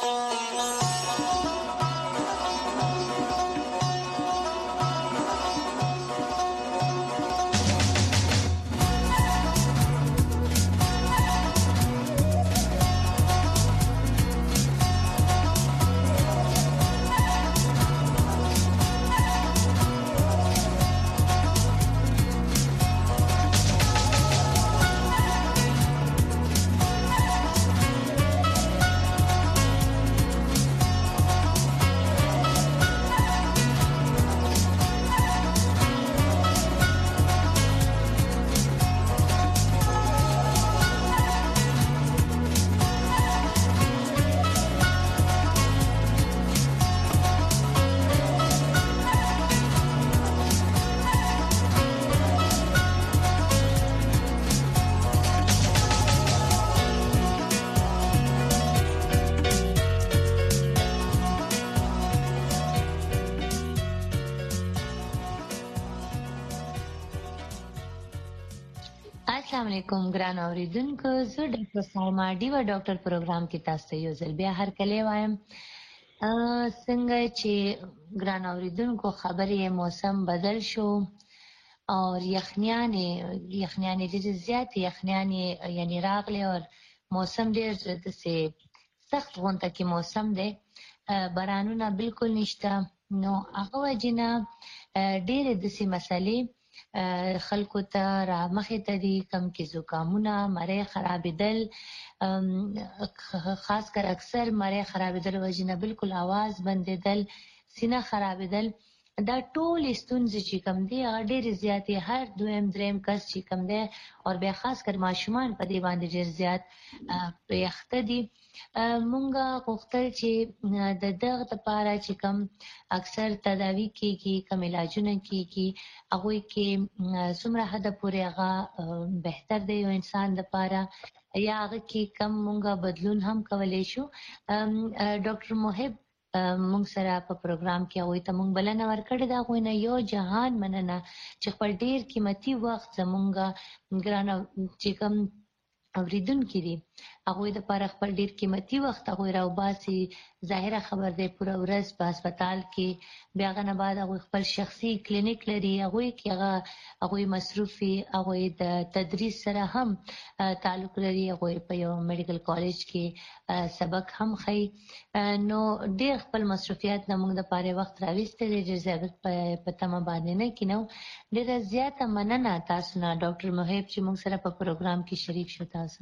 السلام علیکم ګران اوریدونکو، زه ډاکټر سایما ډیوا ډاکټر پروګرام کې تاسو ته یو ځل بیا هرکلی وایم. څنګه چې ګران اوریدونکو خبرې موسم بدل شو او یخنیانې ډېرې زیاتې یخنیانې یعنی راغلې او موسم ډېر داسې سخت غونته کې موسم دی، بارانونه بالکل نشته. نو هغه وجې نه ډېرې داسې مسلې خلکو ته را مخې ته دي، کم کې زکامونه، مرۍ خرابېدل، خاص کر اکثر مرۍ خرابېدل وجې نه بالکل आवाज بندېدل، سینه خرابېدل. دا ټولې ستونزې چې کوم دي هغه ډېرې زیاتې، هر دویم دریم کس چې کوم دی او بیا خاص کر ماشومان په دې باندې ډېر زیات یخته دي. مونږ غوښتل چې د دغه دپاره چې کوم اکثر تداوي کېږي، کوم علاجونه کېږي، هغوی کې څومره حده پورې هغه بهتر دی یو انسان دپاره، یا هغه کې کم مونږ بدلون هم کولی شو. ډاکټر محب مونږ سره په پروګرام کې هغوی ته مونږ بلنه ورکړې ده. هغوی نه یو جهان مننه چې خپل ډېر قیمتي وخت زمونږ ګرانه چې کوم اوریدونکي دي هغوی دپاره خپل ډېر قیمتي وخت هغوی راوباسي. ظاهره خبر دی پوره ورځ په هسپتال کې، بیا هغه نه بعد هغوی خپل شخصي کلینیک لري، هغوی کې هغوی مصروف وي، هغوی د تدریس سره هم تعلق لري، هغوی په یو میډیکل کالج کې سبق هم ښیي. نو ډېر خپل مصروفیات نه موږ دپاره وخت راویستی دی، ډېر زیات په تمه باندې نه کینو. ډېره زیاته مننه تاسو نه ډاکټر محب چې موږ سره په پروګرام کې شریک شو. تاسو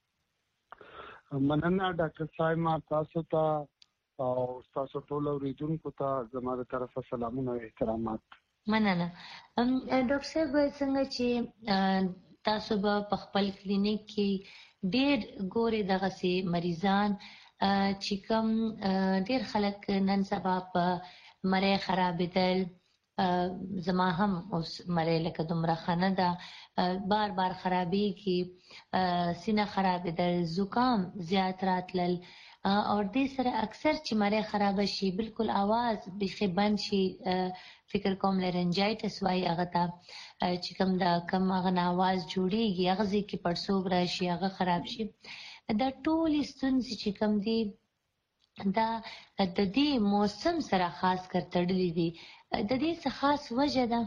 مننه ډاکټر سایما، تاسو ته او تاسو ټول اوریدونکو ته زما د طرفه سلامونه او احترامات. مننه. ډاکټر صاحب څنګه چې تاسو به په خپل کلینیک کې ډېر ګورئ دغسې مریضان چې کوم ډېر خلک نن سبا په مرۍ خرابېدل، زما هم اوس مرۍ لکه دومره ښه نه ده، بار بار خرابېږي، سینه خرابېدل، زکام زیات راتلل، او دې سره اکثر چې مرۍ خرابه شي بالکل आवाज بیخي بند شي، فکر کوم لرنجایټس وایي هغه ته، چې کوم د کم هغه نه आवाज جوړېږي هغه ځای کې پړسوب راشي، هغه خراب شي. دا ټولې ستونزې چې کوم دي دا د دې موسم سره خاص کر تړلي دي. د دې څه خاص وجه ده؟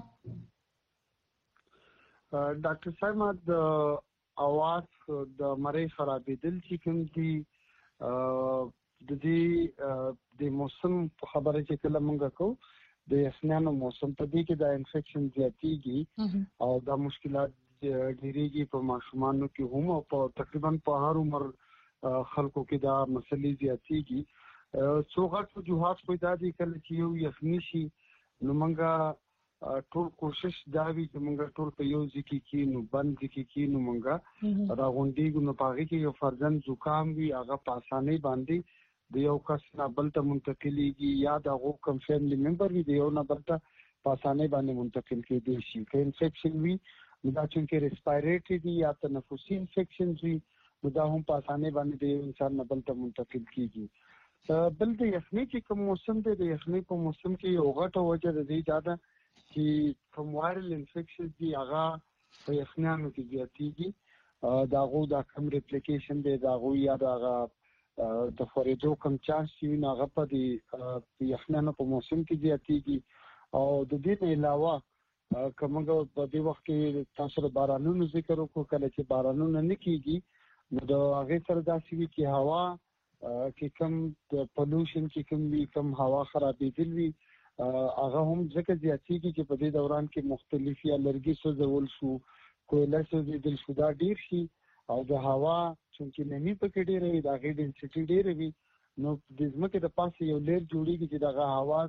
ډاکټر صاحب د आवाज د مرۍ خرابېدل چې کوم دي د دې د موسم په خبره چې کله مونږ کوو د یخنیانو موسم په دې کې د انفیکشن زیاتېږي او دا مشکلات ډېرېږي په ماشومانو کې هم او په تقریبا په هر عمر خلکو کې دا مسلې زیاتېږي. څو غټ وجوهات خو دا دي کله چې یو یخني شي نو مونږ ټول کوشش دا وي چې مونږ ټول په یو ځای کې کښېنو، بند ځای کې کښېنو، مونږ راغونډېږو، نو په هغې کې یو فرضاً زکام وي هغه په اسانۍ باندې د یو کس نه بل ته منتقلېږي، یا د هغو کوم فیملي ممبر وي د یو نه بل ته په اسانۍ باندې منتقل کېدی شي. که انفیکشن وي نو دا چونکې ریسپایریټري دي یا تنفسي انفیکشنز وي نو دا هم په اسانۍ باندې د یو انسان نه بل ته منتقل کېږي. بل د یخنۍ چې کوم موسم دی، د یخنۍ په موسم کې یو غټه وجه د دې دا ده چې کوم وایرل انفیکشنز دي هغه په یخنیانو کې زیاتېږي. د هغو دا کم ریپلیکیشن دی د هغوی یا د هغه د خورېدو کم چانس وي هغه په د یخنانو په موسم کې زیاتېږي او د دې نه علاوه کومه په دې وخت کې تاسو د بارانونو ذکر وکړو کله چې بارانونه نه کیږي نو د هغه سره داسې وي چې هوا کې کم د پولوشن کې کم وي کم هوا خرابېدل وي هغه هم ځکه زیاتېږي چې په دې دوران کې مختلف یا لرګي سوځول شو کویله سوځېدل شو دا ډیر شي او د هوا چې نمی پکې ډېر وي دا غي ډنسټي ډېر وي نو د ځمکې د پاسه یو لیر جوړیږي چې دغه هوا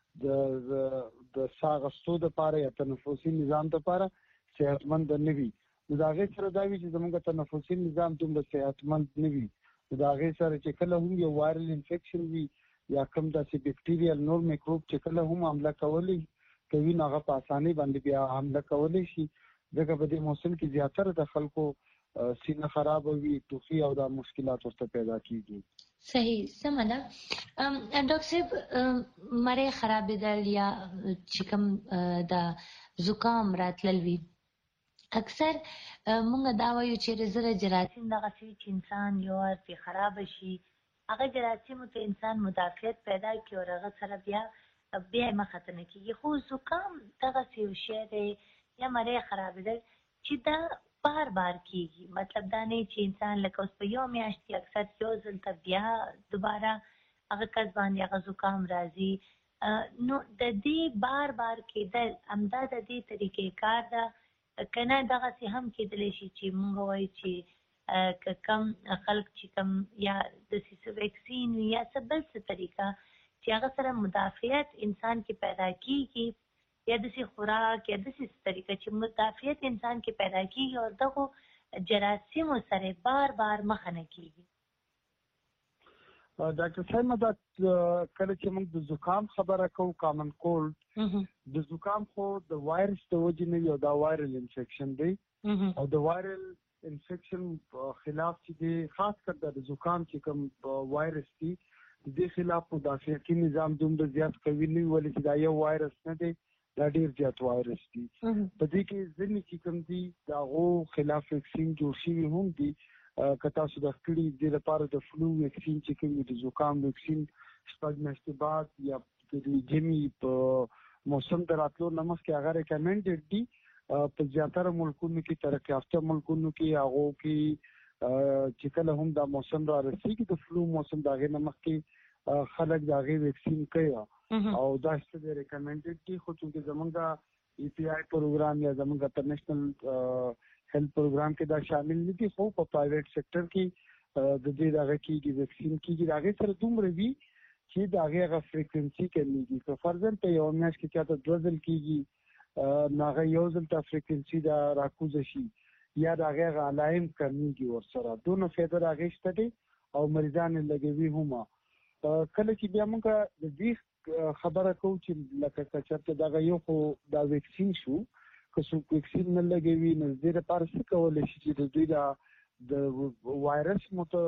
د ساغستو د پاره یا تنفسي نظام د پاره صحتمند نه وي دا غي سره دا وی چې زموږ تنفسي نظام دومره صحتمند نه وي دا غي سره چې کله هم یو وایرل انفیکشن وي یا کوم داسې بیکټیریال نور میکروب چې کله هم حمله کوي نو هغه په اسانۍ باندې بیا حمله کولی شي ځکه په دې موسم کې زیاتره د خلکو سینه خراب وي ټوخي او دا مشکلات ورته پیدا کیږي صحیح سمه ده ډاکټر صاحب مړې خرابېدل یا چې کوم د زکام راتلل وي اکثر مونږ دا وایو چې زره جراثیم دغه چې انسان یو ورته خراب شي هغه جراثیم ته انسان مدافعت پیدا کوي او هغه سره بیا مخاطر نه کیږي خو زکام دغه څه شی دی یا مړې خرابېدل چې دا بار بار کیږي مطلب دا نه چې انسان لکه اوس په یو میاشت کې اکثر یو ځل ته بیا دوباره هغه کس باندې هغه زکام راځي نو د دې بار بار کېدل همدا د دې طریقې کار ده کنه دغه څه هم کېدلی شي چې موږ وایو چې کم خلک چې کم یا د سیسو ویکسین یا څه بل څه طریقه چې هغه سره مدافعت انسان کې پیدا کیږي یا د سي خوراک یا د سي طریقه چې مدافعت انسان کې پیدا کیږي او دغه جراثیم سره بار بار مخ نه کیږي ډاکټر صاحب دا کله چې موږ د زکام خبره کوو کامن کولډ د زکام خو د وایرس د وجې نه یو دا وایرل انفیکشن دی او د وایرل انفیکشن خلاف چې دی خاص کر د زکام چې کوم وایرس دی د خلاف مدافعتي نظام دومره زیات قوي نه ولې چې دا یو وایرس نه دی دا ډیر زیات وایرس دي په دې کې ځینې چې کوم دي دغه خلاف ویکسین جوړ شوي هم دي که تاسو د کړي د لپاره د فلو ویکسین چې کوم د زکام ویکسین شپږ میاشتې بعد یا د جمی په موسم د راتلو نه مخکې هغه ریکمنډډ دي په زیاتره ملکونو کې ترقی یافته ملکونو کې هغه کې چې کله هم دا موسم را رسیږي د فلو موسم دغه نه مخکې خلک دغه ویکسین کوي او دا څه ریکمنډډ دي خو چې زمونږ ای پی آی پروګرام یا زمونږ انټرنیشنل هیلث پروګرام کې دا شامل نه دي خو په پرایویټ سېکټر کې د دې دغه کې ویکسین کېږي دغه سره دومره وی چې دغه فریکوئنسي کمیږي که فرضاً په یو میاشت کې چاته 2 ځل کېږي ناغه یو ځل ته فریکوئنسي دا راکوز شي یا دغه علایم کمیږي ورسره دونه فایده راغی شته او مریضان لګوي هم کله چې بیا موږ د دې خبره کوو چې لکه چېرته دغه یو خو دا ویکسین شو که څوک ویکسین نه لګوي نو دې لپاره څه کولی شي چې د دوی د وایرس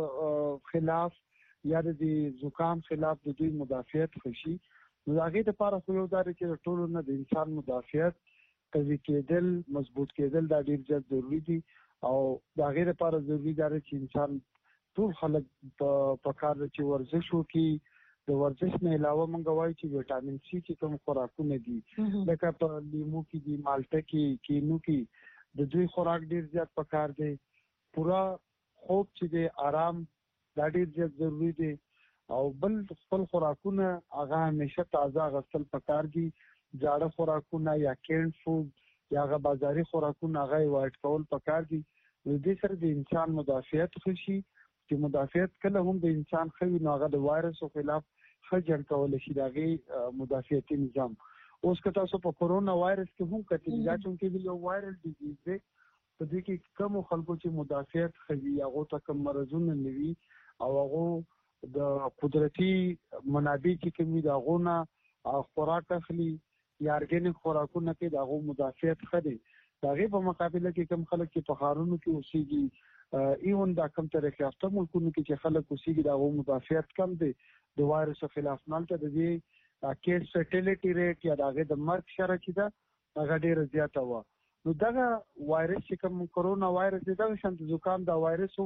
خلاف یا د زکام خلاف د دوی مدافعت وشي نو د هغې لپاره خو یو دا دی چې د ټولو نه د انسان مدافعت قوي کېدل مضبوط کېدل دا ډېر زیات ضروري دي او د هغې لپاره ضروري دا دی چې انسان ټول خلک په کار دی چې ورزش وکړي د ورزش نه علاوه موږ وایو چې ویټامین سي چې کوم خوراکونه دي لکه په لیمو کې دي مالټه کې کینو کې د دوی خوراک ډیر زیات پکار دی پورا خوب چې دی آرام دا ډیر زیات ضروری دی او بل خپل خوراکونه هغه همیشه تازه غسل پکار دي جاړه خوراکونه یا کینډ فود یا هغه بازاري خوراکونه هغه وایټ کول پکار دي دې سره د انسان مدافعت خوشي چې مدافعت کله هم د انسان خوي نو هغه د وایرس خلاف خجل کول شي دغه مدافعتي نظام اوس که تاسو په کورونا وایرس کې هم کتلی دا چې یو وایرل ډیزیز دی په دې کې کوم خلکو چې مدافعت خوي هغه ته کوم مرزونه نوي او هغه د قدرتي منابع چې کومي دا غونه خوراک اخلي یا ارګینیک خوراکونه کې دا غو مدافعت خدي دغه په مقابله کې کوم خلک چې په خارونو کې اوسېږي ایون دا کوم طریقې افته ملکونو کې چې خلک اوسېږي دا غو مدافعت کم دي د وایرس خلاف مالته د دې کیس فټیلیټی ریټ یا دغه د مرګ شرح چې دا هغه ډیر زیاته و نو دغه وایرس چې کوم کورونا وایرس دی دا شانت زکام دا وایرس هم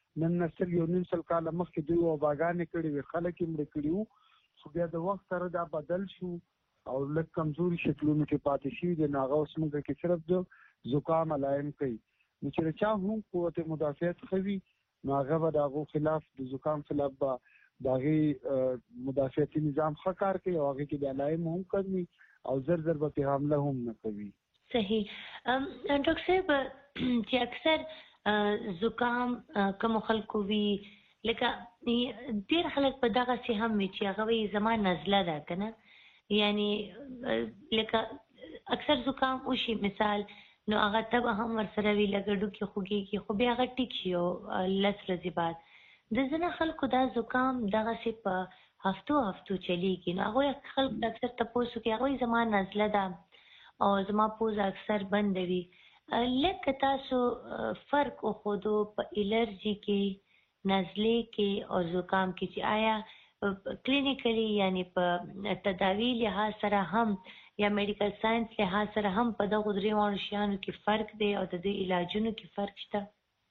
نن نسل یو نیم سل کاله مخکې دوی وباګانې کړې وې، خلک یې مړه کړي وو، خو بیا د وخت سره دا بدل شو او لږ کمزوري شکلونو کې پاتې شوي دي. نو هغه اوس موږ کې صرف د زکام علایم کوي. نو چې چا هم قوت مدافعت ښه وي نو هغه به د هغو خلاف د زکام خلاف به د هغې مدافعتي نظام ښه کار کوي او هغې کې د علایم هم کم وي او زر زر به پرې حمله هم نه کوي. صحیح. ډاکټر صاحب چې اکثر زکام کومو خلکو وي لکه ډېر خلک په دغسې هم وي چې هغه وایي زما نزله ده که نه، یعنی لکه اکثر زکام وشي مثال نو هغه تبه هم ورسره وي، لکه ډوکې خوږېږي خو بیا هغه ټیک شي او 10 ورځې بعد. د ځینې خلکو دا زکام دغسې په هفتو چلیږي، نو هغوی خلک د اکثر تپوس کوي، هغوی زما نزله ده او زما پوزه اکثر بنده وي. لکه تاسو فرق وښودو په الرجي کې، نزلې کې او زکام کې چې آیا کلینیکلی یعنی په تداوی لحاظ سره هم یا میډیکل ساينس لحاظ سره هم په دغو درېواړو شیانو کې فرق دی او د دې علاجونو کې فرق شته؟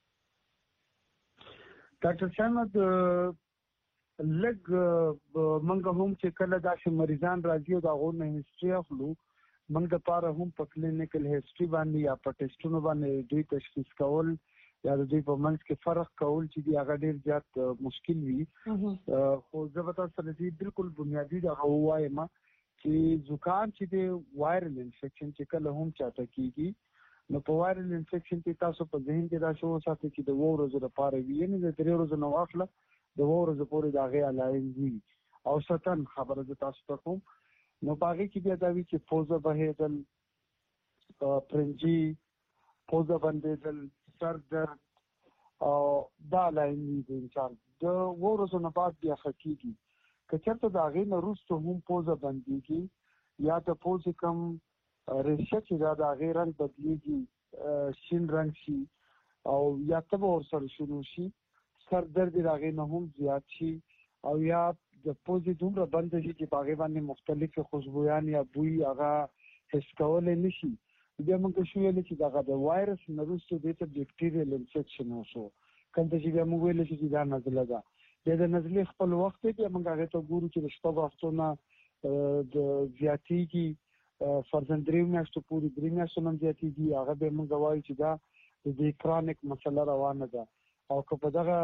ډاکټر صاحب لږ موږ هم چې کله داسې مریضان راځي او د هغو نه هسټري اخلو، موږ دپاره هم په کلینیکل هسټري باندې یا په ټیسټونو باندې دوی تشخیص کول یا د دوی په منځ کې فرق کول چې دی هغه ډېر زیات مشکل وي. خو زه به تاسو سره دې بالکل بنیادي دغه ووایم چې زکام چې دی وایرل انفیکشن چې کله هم چاته کېږي نو په وایرل انفیکشن کې تاسو په ذهن کې دا شی وساتئ چې د 2 ورځو لپاره وي، یعنې د 3 ورځو نه واخله د 2 ورځو پورې د هغې علایم وي. او ستن خبره زه تاسو ته کوم نو په هغې کې بیا دا وي چې پوزه بهېدل، پرنجي، پوزه بندېدل، سر درد او دا علایم وي د انسان. د 2 ورځو نه بعد بیا ښه کېږي. که چېرته د هغې نه وروسته هم پوزه بندېږي یا د پوزې کوم ریشه چې دا د هغې رنګ بدلېږي، شین رنګ شي او یا تبه ورسره شروع شي، سر درد یې د هغې نه هم زیات شي او یا د پوزې دومره بنده شي چې په هغې باندې مختلفې خوشبویان یا بوی هغه حس کولی نه شي، بیا موږ شو ویلی چې دغه د وایرس نه وروسته دې ته بیکټیریل انفیکشن وشو، کوم ته چې بیا موږ ویلی چې دا نزله ده. بیا د نزلې خپل وخت دی، بیا موږ هغې ته ګورو چې د 6 هفتو نه د زیاتېږي، فرضاً 3 میاشتو پورې 3 میاشتو نه هم زیاتېږي، هغه بیا موږ وایو چې دا د دې کرانیک مسله روانه ده. او که په دغه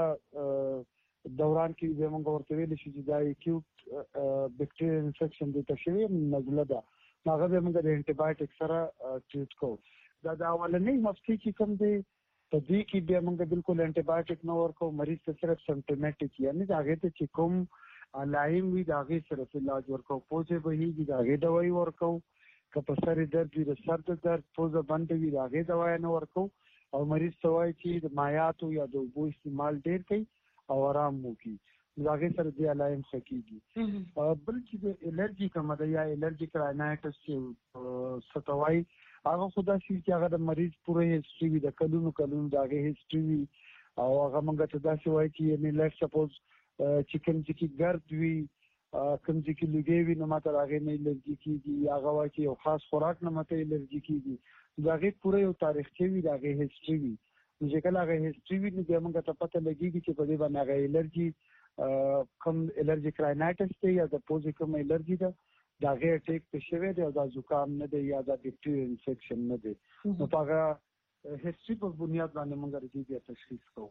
دوران کې بیا موږ ورته ویلی شو چې دا اکیوټ بیکټیریل انفیکشن دې ته شوې نزله ده، نو هغه بیا موږ د انټي بایوټیک سره ټریټ کوو. دا د اولنۍ هفتې چې کوم دی په دې کې بیا موږ بالکل انټي بایوټیک نه ورکوو، مریض ته صرف سمپټمیټیک یعنې د هغې ته چې کوم علایم وي د هغې صرف علاج ورکوو. پوزې بهېږي د هغې دوایي ورکوو، که په سر درد وي د سر د درد، پوزه بنده وي د هغې دوایي نه ورکوو او مریض ته وایي چې د مایعاتو یا د اوبو استعمال ډېر کوي او آرام وکړي، نو د هغې سره دې علایم ښه کېږي. بل چې د الرجي کومه ده یا الرجیک راینا-ایټس چې څه ته وایي، هغه خو داسې وي چې هغه د مریض پوره هسټري وي، د کلونو د هغې هسټري وي او هغه موږ ته داسې وایي چې یعنې لیټ سپوز چې کوم ځای کې ګرد وي، کوم ځای کې لوګی وي نو ماته د هغې نه الرجي کېږي، هغه وایي چې یو خاص خوراک نه ماته الرجي کېږي. د هغې پوره یو تاریخچه وي، د هغې هسټري وي، نو چې کله هغه هسټري وي نو بیا موږ ته پته لګېږي چې په دې باندې هغه الرجي کوم الرجیک راینا-ایټس دی یا د پوزې کوم الرجي ده، د هغې اټیک پې شوی دی او دا زکام نه دی یا دا بیکټیریل انفیکشن نه دی، نو په هغه هسټري په بنیاد باندې موږ د دې بیا تشخیص کوو.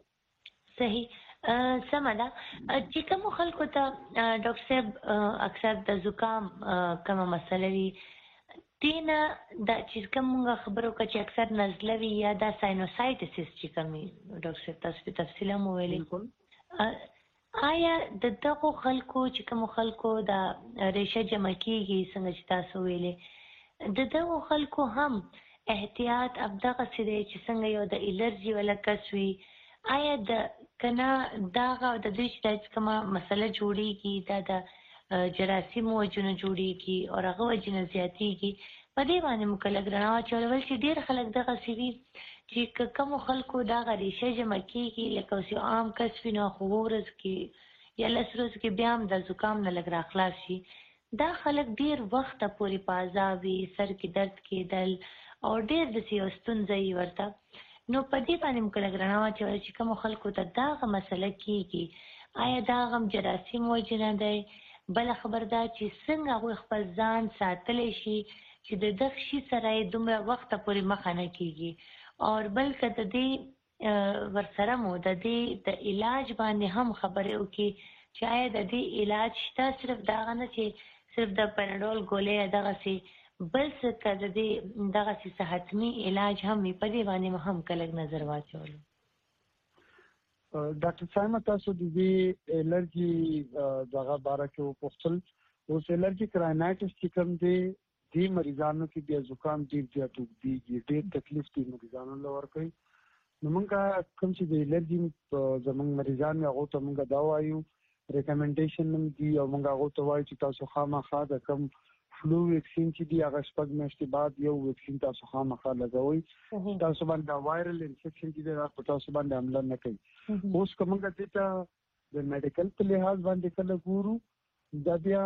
صحیح، سمه ده. چې کومو خلکو ته ډاکټر صاحب اکثر د زکام کومه مسله وي، دې نه دا چې کوم موږ خبرو وکړه چې اکثر نزله وي یا دا ساینوسایټسس چې کوم وي، ډاکټر صاحب تاسو په تفصیل هم وویلې، آیا د دغو خلکو چې کومو خلکو دا ریشه جمع کېږي څنګه چې تاسو ویلې، د دغو خلکو هم احتیاط همدغسې دی چې څنګه یو د الرجي والا کس وي، آیا د که نه دغه د دوی چې دا کومه مسله جوړېږي دا د جراثیمو وجې نه جوړېږي او هغه وجې نه زیاتېږي، په دې باندې موږ لږ رڼا واچوله. بلکې ډېر خلک دغسې وي چې که کومو خلکو دغه ریشه جمع کېږي، لکه اوس یو عام کس وي نو 9 ورځو کې یا 10 ورځو کې بیا هم د زکام نه لږ راخلاص شي، دا خلک ډېر وخته پورې په عذاب وي، سر کې درد کېدل او ډېر داسې یو ستونزه وي ورته. نو په دې باندې موږ کله ګرانه واچوي چې کوم خلکو ته دغه مسله کېږي آیا دا غم جراثیم وجې نه دی بله خبر دا چې څنګه هغوی خپل ځان ساتلی شي چې د دغه شي سره یې دومره وخته پورې مخه نه کېږي او بلکې د دې ورسره مو د دې د علاج باندې هم خبرې وکړي چې آیا د دې علاج شته صرف دغه نه چې صرف د پنډول ګولۍ دغسې بل څه که د دې دغسې څه حتمي علاج هم وي په دې باندې هم که لږ نظر واچولو ډاکټر صاحب تاسو د دې الرجي دغه باره کې وپوښتل اوس الرجي رینایټس چې کوم دی دې مریضانو کې بیا زکام ډېر زیات اوږدېږي ډېر تکلیف دې مریضانو له ورکوي نو موږ کوم چې د الرجي زموږ مریضان هغو ته موږ دا وایو ریکمنډیشن هم دي او موږ هغو ته وایو چې تاسو خامخا د کوم فلو ویکسین چې دی هغه شپږ میاشتې بعد یو ویکسین تاسو خامخا لګوئ تاسو باندې وایرل انفیکشن چې دی هغه تاسو باندې حمله نه کوي اوس که موږ دې ته د میډیکل په لحاظ باندې کله ګورو دا بیا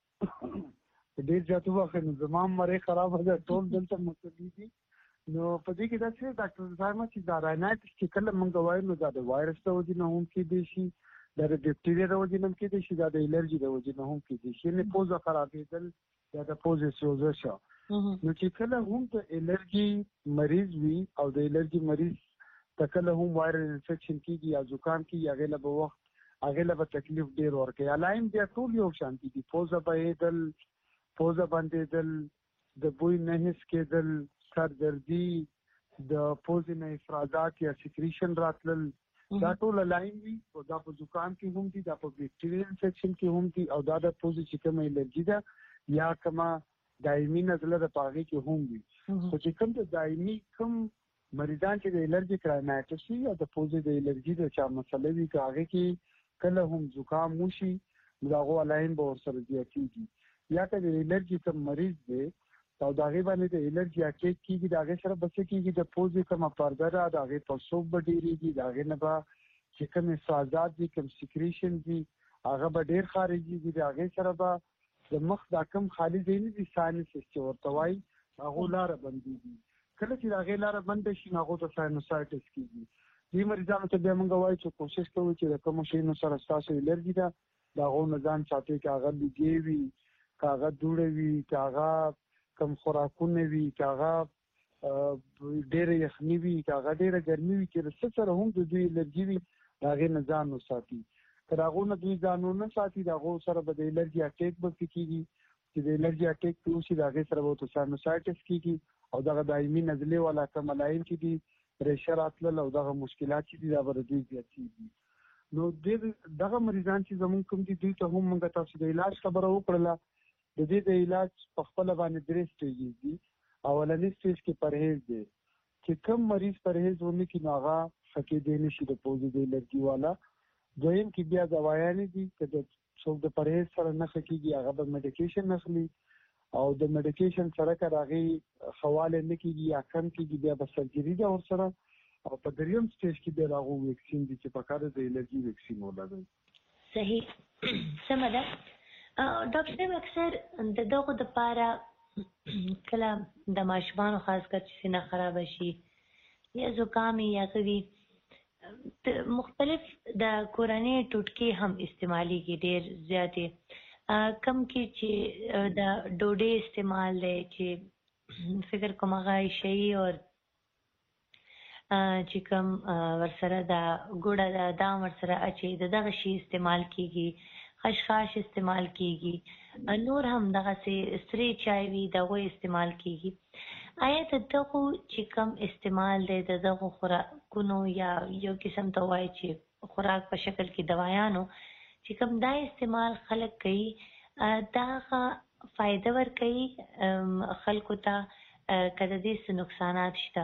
ډېر زیات وخت نو زما مرۍ خرابه ده ټول دلته مسلې دي نو په دې کې دا چې ډاکټر صاحب چې دا رینایټس چې کله موږ وایو نو دا د وایرس د وجې نه هم کېدی شي دا د بیکټیریا د وجې نه هم کېدی شي دا د الرجي د وجې نه هم کېدی شي یعنې پوزه خرابېدل یا د پوزې سوزش نو چې کله هم د الرجي مریض وي او د الرجي مریض ته کله هم وایرل انفیکشن کېږي یا زکام کېږي هغې له به وخت هغې له به تکلیف ډېر ورکوي علایم بیا ټول یو شانتي دي پوزه بهېدل پوزه بندېدل د بوی نه حس کېدل سردردي د پوزې نه افرازات یا سیکریشن راتلل دا ټول علایم وي او دا په زکام کې هم دي دا په بیکټیریل انفیکشن کې هم دي او دا د پوزې چې کومه الرجي ده یا کومه دایمي نزله ده په هغې کې هم وي خو چې کوم د دایمي کوم مریضان چې د الرجي رینایټس وي یا د پوزې د الرجي د چا مسله وي که هغې کې کله هم زکام وشي نو د هغو علایم به ورسره زیاتېږي یا که د الرجي کوم مریض دی او د هغې باندې د الرجي اټیک کېږي د هغې سره به څه کېږي د پوزې کومه پرده ده د هغې پړسوب به ډېرېږي د هغې نه به چې کوم افرازات دي کوم سیکریشن دي هغه به ډېر خارجېږي د هغې سره به د مخ دا کوم خالي ځای نه دي ساینسس چې ورته وایي هغو لاره بندېږي کله چې د هغې لاره بنده شي نو هغو ته ساینوسایټس کېږي دې مریضانو ته بیا موږ وایو چې کوشش کوو چې د کومو شیانو سره ستاسو الرجي ده د هغو نه ځان ساتئ که هغه لوګې وي که هغه دوړه وي که هغه کم خوراکونه وي که هغه ډېره یخني وي که هغه ډېره ګرمي وي چې د څه سره هم د دوی الرجي وي د هغې نه ځان وساتي که د هغو نه دوی ځان ونه ساتي د هغو سره به د الرجي اټیک به پرې کېږي چې د الرجي اټیک پرې وشي د هغې سره به ورته ساینوسایټس کېږي او دغه دایمي نزلې والا کوم علایم چې دي ریشه راتلل او دغه مشکلات چې دي دا به د دوی زیاتېږي نو دغه مریضان چې زمونږ کوم دي دوی ته هم موږ تاسو د علاج خبره وکړله د دې د علاج په خپله باندې 3 سټیجز دي اولنی سټیج کې پرهیز دی چې کوم مریض پرهیز ونه کړي نو هغه ښه کېدی نه شي د پوزې د الرجي والا دویم کې بیا دوايانې دي که د څوک د پرهیز سره نه ښه کېږي هغه به میډیکیشن اخلي او د میډیکیشن سره که د هغې ښه والی نه کېږي یا کم کېږي بیا به سرجري ده ورسره او په دریم سټیج کې بیا د هغو ویکسین دي چې پکار د الرجي ویکسین ولګوي صحیح سمه ده ډاکټر صاحب اکثر د دغو دپاره کله د ماشومانو خاص کر چې سینه خرابه شي یا زکام یا څه وي مختلف د کورنۍ ټوټکې هم استعمالیږي ډېر زیاتې کم کې چې د ډوډۍ استعمال دی چې فکر کوم هغه عیشهیي او چې کوم ورسره د ګوړه ده دا ورسره اچوي د دغه شي استعمال کېږي خشخاش استعمال کېږي نور هم دغسې سرې چای وي د هغوی استعمال کېږي آیا د دغو چې کوم استعمال دی د دغو خوراکونو یا یو قسم ته وایي چې خوراک په شکل کې دوایانو چې کوم دا استعمال خلک کوي دا هغه فایده ورکوي خلکو ته که د دې څه نقصانات شته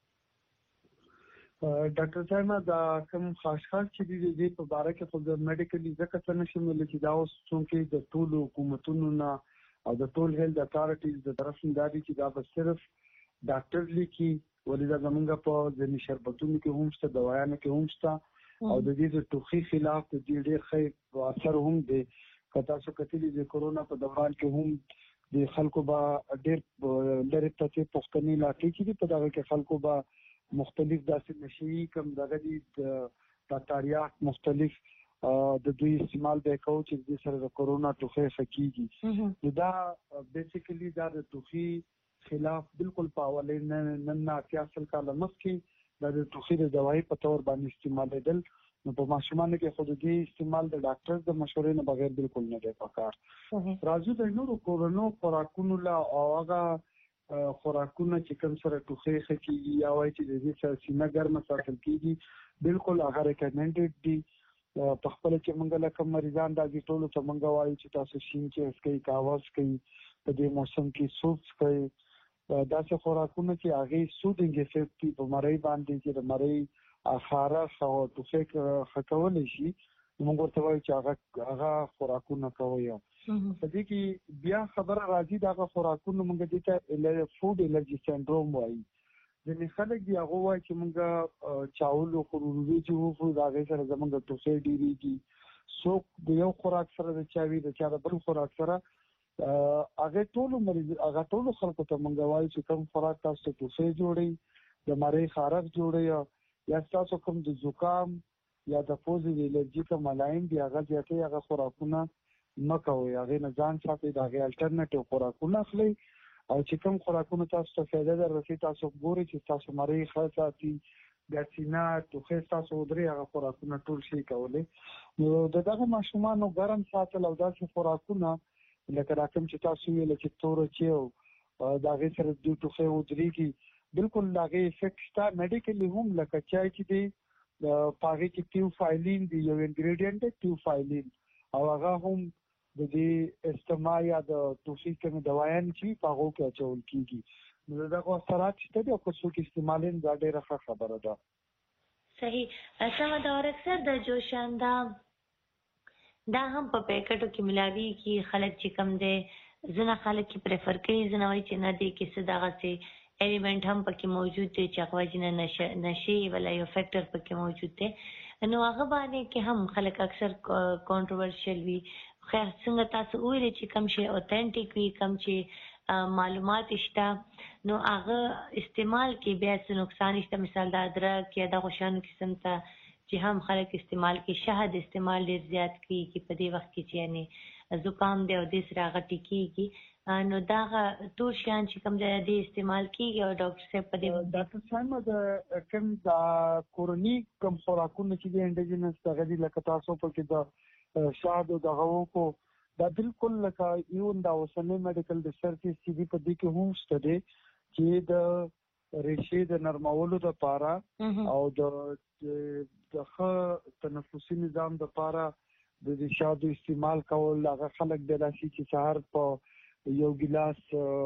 ډاکټر صاحب دا کوم خاص چې دي د دې په باره کې خو د میډیکلي ځکه څه نشم ویلی چې دا اوس څومره د ټولو حکومتونو نه او د ټول هیلث اتارټیز د طرف نه دا دي چې دا به صرف ډاکټر لیکي ولې دا زمونږ په ځینې شربتونو کې هم شته دوایانو کې هم شته او د دې د ټوخي خلاف د دې ډېر ښه اثر هم دی که تاسو کتلي د کرونا په دوران کې هم د خلکو به ډېر لرې پرتې پوښتنې لا کوي چې په دغه کې خلکو به مختلف داسې نشي کوم دغه دي د تاریاک مختلف د دوی استعمال به کوو چې د سره د کورونا ټوخی خکېږي. دا بیسیکلی دا د ټوخي خلاف بالکل په اولین نن 80 کال مخکې د ټوخي د دوايي په تور باندې استعمالېدل. نو په ماشومانو کې خود دې استعمال د ډاکټر د مشورې نه بغیر بالکل نه دی پکار. راځو د نورو کورونو خوراکونو لا او هغه خوراکونه چې کوم سره ټوخی خکېږي یا وایي چې د دې سره سینه ګرمه ساتل کېږي بالکل هغه ریکمنډډ دي. په خپل کې موږ لکه مریضان دا دي ټول ته موږ وایو چې تاسو شین چې اسکي کاواز کوي په دې موسم کې سوپ کوي. دا څه خوراکونه چې هغه سودینګ افیکټ په مری باندې چې د مری خارخ او ټوخی خکول شي موږ ورته وایو چې هغه خوراکونه کوي. په دې کې بیا خبره راځي دا خوراکونه موږ دې ته فود الرجی سندروم وایي. ځینې خلک دی هغه وایي چې موږ چاول او خروروي چې وخورو دا غي سره زموږ ټوخی ډیریږي. څوک د یو خوراک سره د چاوي د چا د بل خوراک سره هغه ټول مریض هغه ټول خلکو ته موږ وایو چې کوم خوراک تاسو ټوخی جوړي د مری خارق جوړي یا تاسو کوم د زکام یا د پوزې د الرجی کوم ملایم دی هغه ځکه هغه خوراکونه نه کوي. هغه نه ځان ساتي دا غي الټرنیټیو خوراکونه اخلي او چې کوم خوراکونه تاسو ته فایده درکړي تاسو ګوري چې تاسو مری خاصاتي د سینا ټوخی تاسو درې هغه خوراکونه ټول شي کولای. نو دغه ماشومان ګرم ساتل او داسې خوراکونه لکه راکم چې تاسو ویل چې تور چې دا غي سره د ټوخی ودرېږي بالکل دا غي افیکټ شته میډیکلی هم لکه چای چې دی د پاغي کې تیوفایلین دی یو انګریډینټ دی تیوفایلین او هغه هم د دې استما یا د ټوخي کوم دوايان چې په هغه کې اچول کیږي. نو دا کو اثرات شته د کوڅو کې استعمالین دا ډیره ښه خبره ده. صحیح. اسمه دا اکثر د جوشاندا دا هم په پیکټو کې ملاوي کې خلک چې کم دي زنه خلک کې پریفر کوي زنه وایي چې نه دي کې څه دغه سي ایلیمنٹ هم پکې موجود دي چې هغه جن نشي ولا یو فیکٹر پکې موجود دي. نو هغه باندې کې هم خلک اکثر کنټروورشل وي. خیر څنګه تاسو ویل چې کم شي اوتنټیک وي کم چې معلومات شته نو هغه استعمال کې بیا څه نقصان شته. مثال د ادرک یا د غوښانو قسم ته چې هم خلک استعمال کې شهد استعمال ډیر زیات کوي چې په دې وخت کې چې یعنی زکام دی او د سره غټي کیږي نو دا ټول شیان چې کوم د استعمال کیږي او ډاکټر صاحب په دې ډاکټر صاحب د کوم د کورونی کوم خوراکونه چې د انډیجنس دغه دي لکه تاسو په کې د شاهد او دغه کو دا بالکل لکه یو دا اوسنۍ میډیکل ریسرچ چې دی په دې کې هم شته دي چې د ریشې د نرمولو لپاره او د تنفسي نظام لپاره د شاهد استعمال کول هغه خلک د راشي چې سهار په یو ګلاس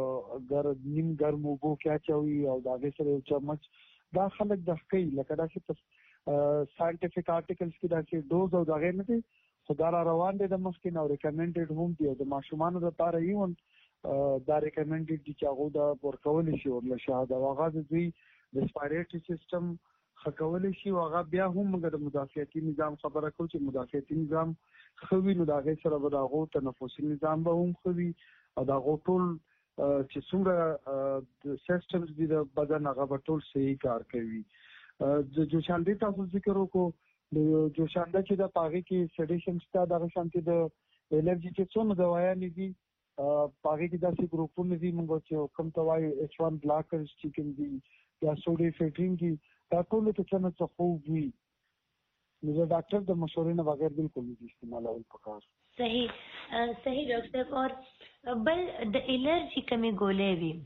نیم ګرم اوبو کې اچوي او دا غي سره یو چمچ دا خلک د خکې لکه دا چې ساينټیفیک آرټیکلز کې دا چې ډوز او دا غي نه دي خدای را روان دي د مخکې نو ریکمنډډ هم دي د ماشومان لپاره ایون دا ریکمنډډ دي چې هغه دا ورکول شي او له شاهد هغه د دوی ریسپایریټری سیستم خکول شي او هغه بیا هم موږ د مدافعتي نظام خبره کوو چې مدافعتي نظام خوي نو دا غي سره به داغو تنفسي نظام به هم خوي او دا ټول چې څومره د سیستمز دي د بدن هغه ټول صحیح کار کوي. د جوشاندې تاسو ذکر وکړو د جوشانده چې د پاغي کې سډیشن ستا د شانتي د الرجی چې څونه دوايان دي پاغي کې داسې ګروپونه دي موږ چې کوم توای H1 بلاکرز چې کوم دي یا سوډیفیټین دي دا ټول ته څنګه څه خو وي نو د ډاکټر د مشورې نه بغیر بالکل نه استعمالول پکار. صحیح ډاکټر. اور بل د الرجی کمی ګولې وي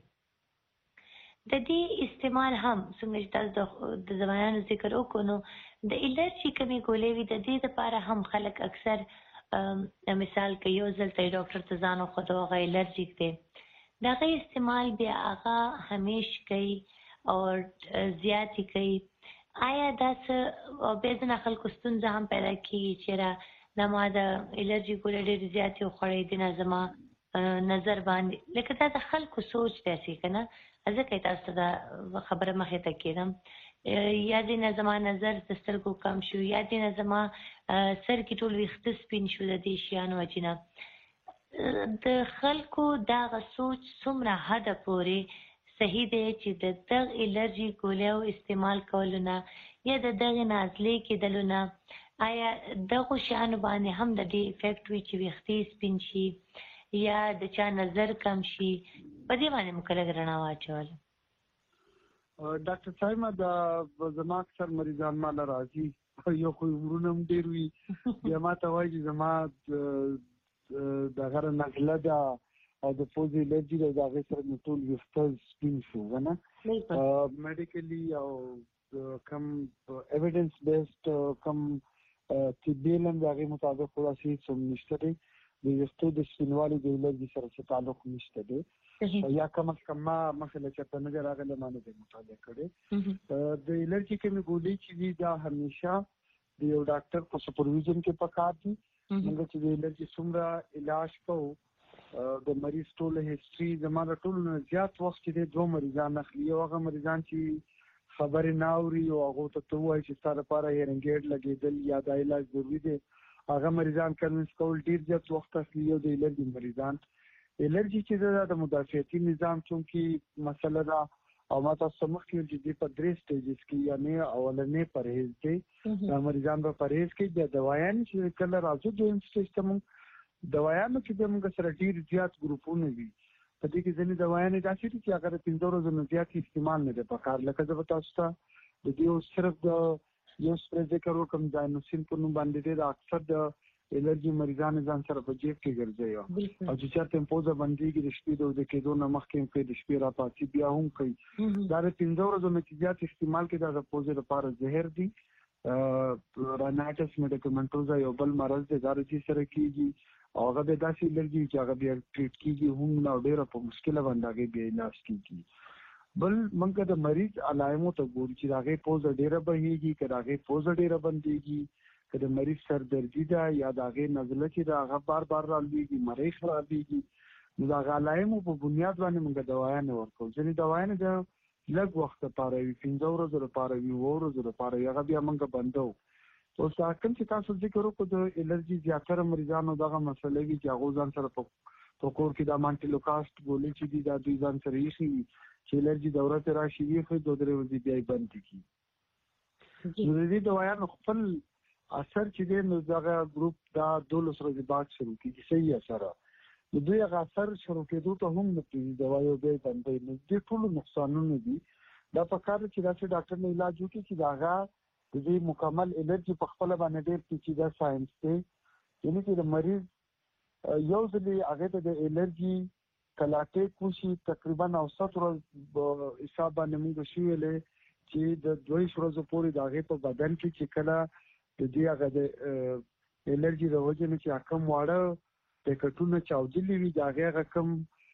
د دې استعمال هم څنګه تاسو د زمانانو ذکر وکړو د الرجی کمی ګولې وي د دې لپاره هم خلک اکثر مثال کې یو ځل ته ډاکټر ته ځانو خو دا غي الرجیک دی دا غي استعمال بیا هغه همیش کوي او زیاتی کوي. آیا دا څه به د خلکو ستونزه هم پیدا کیږي چې را نو دا الرجی ګولې ډېر زیات او خړې دي نظم نظر باندې لکه دا د خلکو سوچ داسې کنه ځکه تاسو دا خبره مخه ته کېدم یا دې نظم نظر د سترګو کم شو یا دې نظم سر کې ټول وخت سپین شو د دې شیانو وجنه د خلکو دا سوچ څومره حد پورې صحیح دی چې د دغه الرجي ګولیو استعمال کولو نه یا د دغه نازلې کېدلو نه آیا دغه شیانو باندې هم د دې افیکټ وي چې ویښتې سپین شي یا د چا نظر کم شي په دې باندې مو کله رڼا واچوله؟ ډاکټر صاحب دا زما اکثر مریضان مالا راځي یو خو عمرونه هم ډېر وي بیا ما ته وایي چې زما دغه نزله ده او د پوزې الرجي ده د هغې سره مې ټول ویښته سپین شو که نه میډیکلي او کم ایویډنس بیسډ کم طبي علم د هغې مطابق خو داسې هېڅ هم نشته دی د ویښتو د سپینوالي د الرجي سره څه تعلق نشته دی یا کم از کم ما مخکې له چېرته نه دی راغلی ما نه دی مطالعه کړی د الرجي کومې ګولۍ چې دي دا همیشه د یو ډاکټر په سپرویژن کې پکار دي موږ چې د الرجي څومره علاج کوو د مریض ټوله هیسټري زما د ټولو نه زیات وخت چې دی 2 مریضان اخلي یو هغه مریضان چې خبرې نه اوري او هغو ته ووایي چې ستا لپاره هیرنګ ایډ لګېدل یا دا علاج ضروري دی هغه مریضان کنوینس کول ډېر زیات وخت اخلي یو د الرجي مریضان الرجي چې ده د مدافعتي نظام چونکې مسله ده او ما تاسو ته مخکې ویل چې دې په 3 سټیجز کې یعنې اولنی پرهیز دی دا مریضان به پرهیز کوي بیا دوایانې چې کله راځو دویم سټیج ته مونږ دوایانو کې بیا موږ سره ډېر زیات ګروپونه وي په دې کې ځینې دوایانې داسې دي چې هغه د 15 ورځو نه زیات استعمال نه دی پکار لکه زه به تاسو ته د دې صرف د یو سپری ذکر وکړم ډاینوسین په نوم باندې دی د اکثر د الرجي مریضانو ځان سره په جیب کې ګرځي او چې چېرته پوزه بندېږي د شپې د ویده کېدو نه مخکې هم کوي د شپې راپاڅي بیا هم کوي دا د 15 ورځو نه چې زیات استعمال کوي دا د پوزې لپاره زهر دی رانایټس میډیکمنټوزا یو بل مرض دی دا د سره کېږي او هغه به داسې الرجي چې هغه بیا ټریټ کېږي هم نه ډېره په مشکله باندې هغې بیا علاج کېږي بل موږ د مریض علایمو ته ګورو چې د هغې پوزه ډېره بهېږي که د هغې پوزه ډېره بندېږي که د مریض سردردي ده یا د هغې نزله چې ده هغه بار بار رالوېږي مرۍ خرابېږي نو د هغه علایمو په بنیاد باندې موږ دوایانې ورکوو ځینې دوایانې د لږ وخت لپاره وي 15 ورځو لپاره وي 7 ورځو لپاره وي هغه بیا موږ بندوو اوس کوم چې تاسو ذکر وکړو د الرجي زیاتره مریضانو دغه مسله وي چې هغو ځان سره په کور کې دا مانټیلوکاسټ ګولۍ چې دي دا دوی ځان سره ایښي وي چې الرجي دوره ترې راشي ویښوي 2-3 ورځې بیا یې بند کړي نو د دې دوایانو خپل اثر چې دی نو دغه ګروپ دا 12 ورځې بعد شروع کېږي صحیح اثر نو دوی هغه اثر شروع کېدو ته هم نه پرېږدي دوایو بیا یې بندوي نو دې ټولو نقصانونه دي دا پکار دی چې داسې ډاکټر نه علاج وکړي چې د هغه د دې مکمل الرجي په خپله باندې ډېر پیچیده ساینس دی یعنې چې د مریض یو ځلې هغې ته د الرجي کلاټیک وشي تقریبا اوسط ورځ حساب باندې موږ شي ویلې چې د 22 ورځو پورې د هغې په بدن کې چې کله د دې هغه د الرجي د وجې نه چې کم واړه پیکټونه چاودلي وي د هغې هغه کم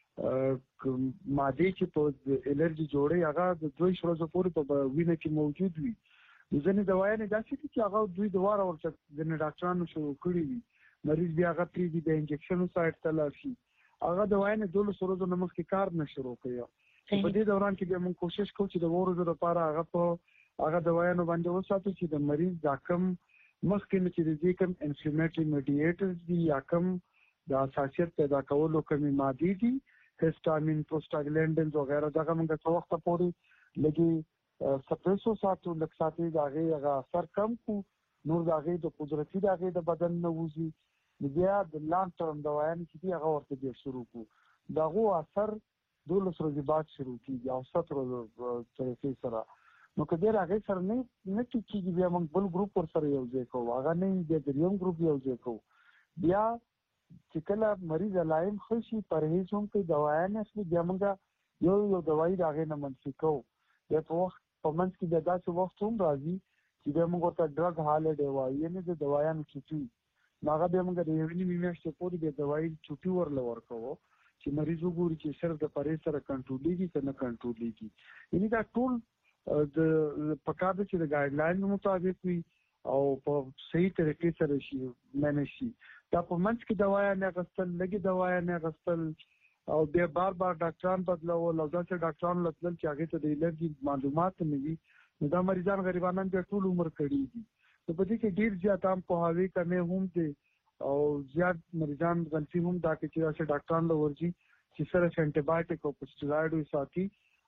مادې چې په الرجي جوړوي هغه د 22 ورځو پورې په وینه کې موجود وي ځینې دوایانې داسې دي چې هغه دوی دواړه ورته ځینې ډاکټرانو شروع کړي وي مریض بیا هغه پرېږدي د انجکشنو سایډ ته لاړ شي هغه دوایانې 12 ورځو نه مخکې کار نه شروع کوي په دې دوران کې بیا موږ کوشش کوو چې د 7 ورځو لپاره هغه په هغه دوایانو باندې وساتو چې د مریض دا کم مخکې نه چې د دې کم انفلمیټري میډیټرز دي یا کم د حساسیت پیدا کولو کمې مادې دي هسټامین پروسټاګلینډنز وغیره دغه موږ څه وخته پورې لږې سپریسو ساتو لږ ساتي د هغې هغه اثر کم کړو نور د هغې د قدرتي د هغې د بدن نه وځي نو بیا د لانګ ټرم دوایانې چې دي هغه ورته بیا شروع کړو د هغو اثر 12 ورځې بعد شروع کېږي او 7 ورځو طریقې سره نو که ډېر هغې سره نه ټیک کېږي بیا موږ بل ګروپ ورسره یو ځای کوو هغه نه بیا دریم ګروپ یو ځای کوو بیا چې کله مریض علایم ښه شي پرهیز هم کوي دوایانې اخلي بیا موږ یو دوایي د هغې نه منفي کوو بیا په وخت په منځ کې بیا داسې وخت هم راځي چې بیا موږ ورته ډرګ هالیډی وایو یعنې د دوایانو چوټي نو هغه بیا موږ د 1.5 میاشتې پورې بیا دوایي چوټي ورله ورکوو چې مریض وګوري چې صرف د پرهیز سره کنټرولېږي که نه کنټرولېږي یعنې دا ټول د پکار دی چې د ګایډلاین مطابق وي او په صحیح طریقې سره شي مینج شي دا په منځ کې دوایانې اخیستل لږې دوایانې اخیستل او بیا بار بار ډاکټران بدلول او داسې ډاکټران لتلل چې هغې ته د الرجي معلومات نه وي نو دا مریضان غریبانان بیا ټول عمر کړېږي نو په دې کې ډېر زیات عام پوهاوی کمی هم دی او زیات مریضان غلطي هم دا کوي چې داسې ډاکټران له ورځي چې سره انټي بایوټیک او سټیراید وساتي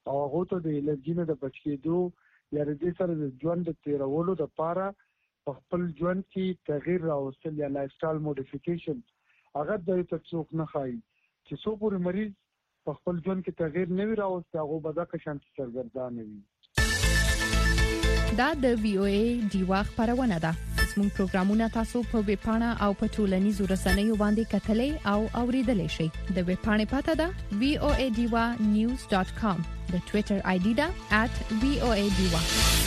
او هغه ته د الرجی نه د بچ کېدو یا د دې سره د ژوند د تیرولو لپاره په خپل ژوند کې تغییر راوستل یا لایف سټایل موډیفیکیشن هغه د څوک نه خایي چې څو پورې مریض په خپل ژوند کې تغییر نه وي راوستي هغه به دا که شانتي سرګردان وي. دا د VOA ډیوا خبرونه ده. زموږ پروګرامونه تاسو په ویب پاڼه او په ټولنیزو رسنیو باندې کتلې او اوریدلې شئ. د ویب پاڼې پته ده voadiwa.news.com. د ټوئیټر آی ډي ده @voadiwa.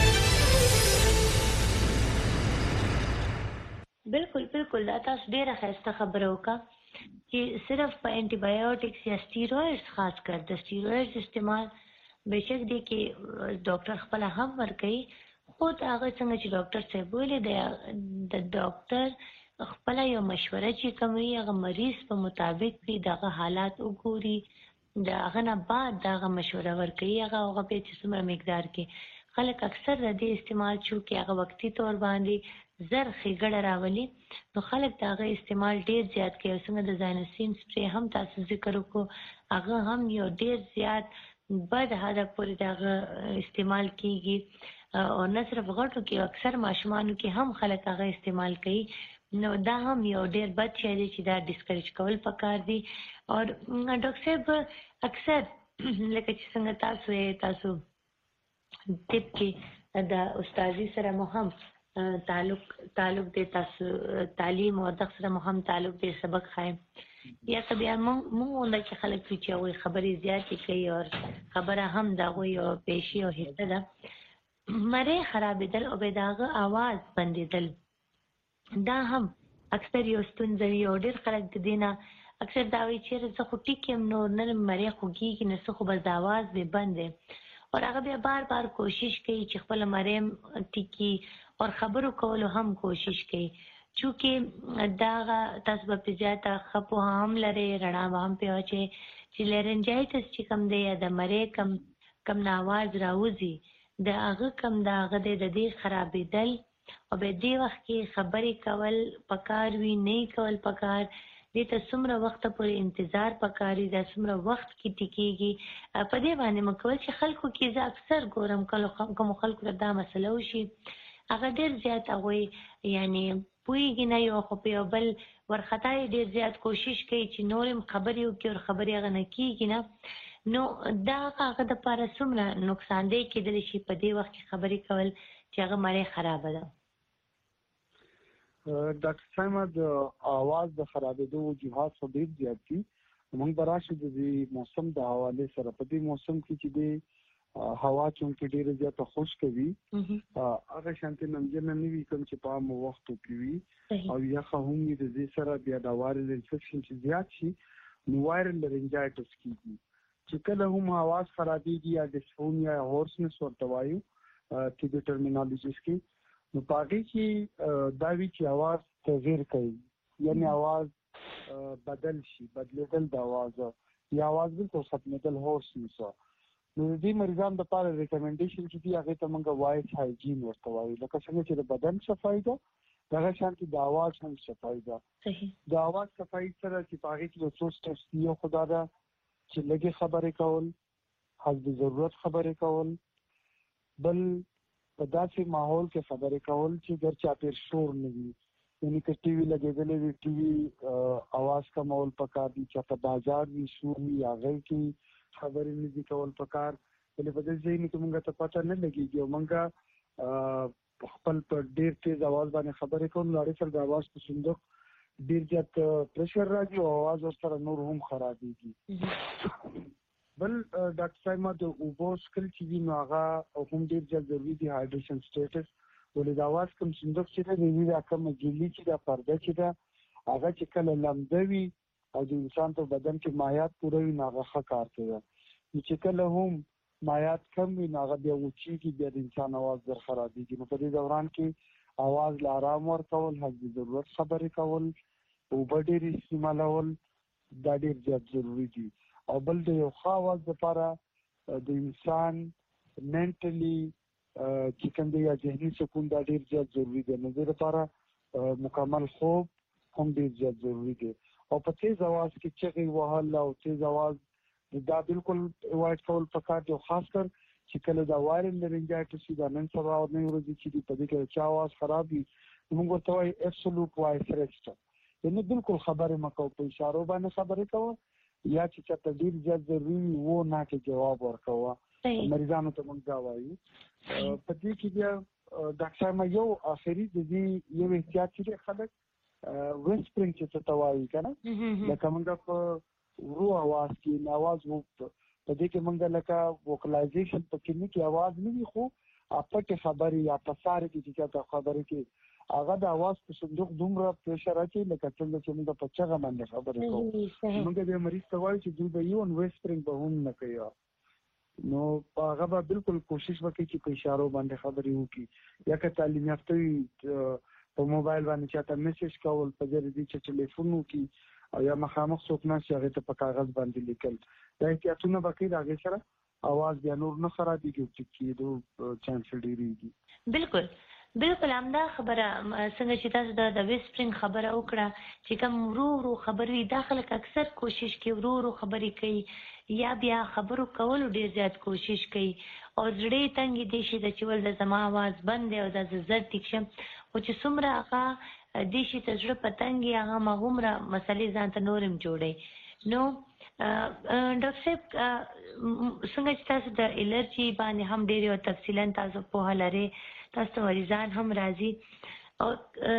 بالکل دا تاسو ډیره ښه خبره وکړه چې صرف په انټي بایوټکس یا سټیروئډز خاص کر د سټیروئډز استعمال بشک دی کې ډاکټر خپل هم ورکړي خو هغه څنګه چې ډاکټر صاحب ویلي د ډاکټر خپل یو مشوره چې کوي هغه مریض په مطابق دی دغه حالات وګوري دغه نه بعد دغه مشوره ورکړي هغه په څومره مقدار کې خلک اکثر د دې استعمال چې هغه وقتی تور باندې زر خېګړه راولي نو خلک دغه استعمال ډیر زیات کوي څنګه د زاینسین سپری هم تاسو ذکر وکړو هغه هم یو ډیر زیات بد هدف پورې دغه استعمال کیږي او نه صرف غټو کې اکثر ماشومانو کې هم خلک هغه استعمال کوي نو دا هم یو ډیر بد شی دی چې دا ډیسکریج کول پکار دي او ډاکټر صاحب اکثر لکه چې څنګه تاسو ټیپ کې د استادي سره مو هم تعلق دی تاسو تعلیم او د سره مو هم تعلق دی سبق خایم یا بیا مونږ چې خلک چې وي خبرې زیاتې کوي او خبره هم دا وي او پېشي او حصہ ده مری خرابېدل او به داغه आवाज بندېدل دا هم اکثر یو ستونزه یو ډېر خلک د دینه اکثر دا وی چې زه خو ټیکم نو نه مری خوږي نه څه خو بس आवाज به بندې او هغه بیا بار کوشش کوي چې خپل مریم ټیکی او خبرو کولو هم کوشش کوي چونکه دا تاسو په زیاته خپو هم لري رڼا هم په چې لرنجایټس چې کم دی د مری کم ناواز راوځي د هغه کم دا هغه د دې خرابېدل او به دې وخت کې خبرې کول پکار وی نه کول پکار دې ته څومره وخت پورې انتظار پکاري دا څومره وخت کې ټیکيږي په دې باندې مکول چې خلکو کې ز اکثر ګورم کوم خلکو دا مسله وشي هغه ډېر زیات هغه یعنی پویږي نه یو خو په بل ورختای ډېر زیات کوشش کوي چې نورم خبرې وکړي او خبرې هغه نه کیږي نه نو دا هغه د پاره څومره نقصان دی کېدل شي په دې وخت کې خبرې کول چې هغه مری خراب ده ډاکټر صاحب د आवाज د خرابېدو وجوهات خو ډېر زیات دي موږ براشه د موسم د حواله سره په دې موسم کې چې د هوا چونکه ډېر زیات خشک وي هغه شانتي نمجن نه وي کوم چې په عام وخت کې وي او یا هم د دې سره بیا د وایرل انفیکشن چې زیات شي نو وایرل لرنجایټس کیږي چې کله هم आवाज خرابېږي یا ډسفونیا یا هورسنس ورته وایو چې د ټرمینالوجیز کې نو پاګه چې دا وی چې आवाज تغیر کوي یعنی आवाज بدل شي بدلیدل د आवाज یا आवाज بالکل ختمېدل هورسنس نو دې مریضان د لپاره ریکمنډیشن چې دی هغه ته موږ وایس هایجین ورته وایو لکه څنګه چې د بدن صفائی ده دغه شانتي د आवाज هم صفائی ده د आवाज صفائی سره چې پاګه کې د څو سټپس یو خدای دا چې لګي خبرې کول حسب ضرورت خبرې کول بل په داسې ماحول کې خبرې کول چې ګر چاپیر شور نه وي یعنی که ټي وي لګېدلې وي ټي وي आवाज کمول پکار دي چې په بازار وي شور وي هغه کې خبرې نه دي کول پکار ولې په دې ځای کې موږ ته پته نه لګيږي او موږ خپل په ډېر تیز आवाज باندې خبرې کوو لارې سره د आवाज په صندوق ډېر زیات پریشر راځي او आवाज سره نور هم خرابېږي بل ډاکټر صاحب د اوبو سکل چې دی نو هغه هم ډېر زیات ضروري دی هایډریشن سټیټس ولې د आवाज کوم صندوق چې دی دا کوم ګیلی چې دا پرده چې دا هغه چې کله لمدوي او د انسان په بدن کې مایعات پوره وي هغه ښه کار کوي چې کله هم مایعات کم وي هغه بیا وچی کې بیا د انسان आवाज در خرابېږي نو په دې دوران کې आवाज لا آرام ورکول حسب ضرورت خبرې کول او ډېر استعمالول دا ډېر زیات ضروری دي او بل د یو ښه आवाज لپاره د انسان منټلی چې کوم دی ذهني سکون دا ډېر زیات ضروری دی نو د لپاره مکمل خوب هم ډېر زیات ضروری دی او په تیز आवाज کې چغې وهل او تیز आवाज دا بالکل وایټ کول پکار دی، خاص کر چې کله دا وایرل لرنجایټس دا نن سبا او نن ورځ چې په دې کې چا आवाज خراب وي موږ ورته وایي ابسولوټ وایس ریسټ، یعنی بالکل خبره مکو، په اشارو باندې خبرې کوه یا چې چاته ډیر زیات ضروري وو نه کې جواب ورکوه. مریضانو ته موږ دا وایو. په دې کې بیا ډاکټر ما یو اخري د دې یو احتیاط چې خلک ویسپرینګ چې ته وایي کنه لکه موږ په ورو आवाज کې आवाज وو په دې کې موږ لکه وکلایزیشن په کې نه کې आवाज نه وي خو اپټه خبري یا پساره کې چې تا خبرې کې هغه د आवाज په صندوق دومره پریشر اچي لکه څنګه چې موږ په چغه باندې خبرې کوو. موږ د مریض ته وایو چې دوی به یو ویسپرینګ به هم نه کوي، نو هغه به بالکل کوشش وکړي چې په اشارو باندې خبرې وکړي یا که تعلیم یافته په موبایل باندې چاته میسج کول په ځای دې چې ټلیفون وکړي او یا مخامخ څوک نه شي هغه ته په کاغذ باندې لیکل. دا احتیاطونه وکړي دا هغه سره आवाज بیا نور نه خرابېږي چې کېدو چانس ډېریږي. بالکل همدا خبره څنګه چې تاسو د ویسپرینګ خبره وکړه چې کوم ورو خبرې داخله اکثر کوشش کوي ورو خبرې کوي یا بیا خبرو کولو ډیر زیات کوشش کوي او زړه تنګ دي شي چې ول د زما आवाज بند دی او د زړه ټیک شم او چې څومره هغه د شي ته زړه پتنګي هغه مغمره مسلې ځان ته نورم جوړي. نو ډاکټر صاحب څنګه چې تاسو د الرجي باندې هم ډیر تفصیلا تاسو په لري تاسو مریضان هم راځي او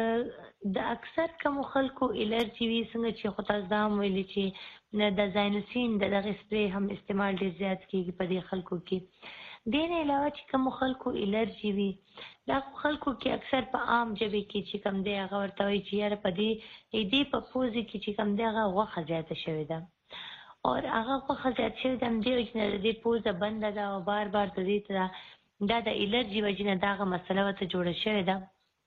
د اکثر کوم خلکو الرجي وي څنګه چې خو تاسو دا ویلي چې د زاینوسین دغه سپری هم استعمال ډیر زیات کیږي په دې خلکو کې. دین علاوه چې کوم خلکو الرجي وي دا خلکو کې اکثر په عام جبه کې چې کوم دی هغه ورته وي چې یاره په دې په پوزي کې چې کوم دی هغه غوښه زیاته شوې ده او هغه غوښه زیاته شوې ده دی چې د پوزه بند ده او بار د دې ته دا د الرجي وجنه داغه مسله وته جوړه شوې ده.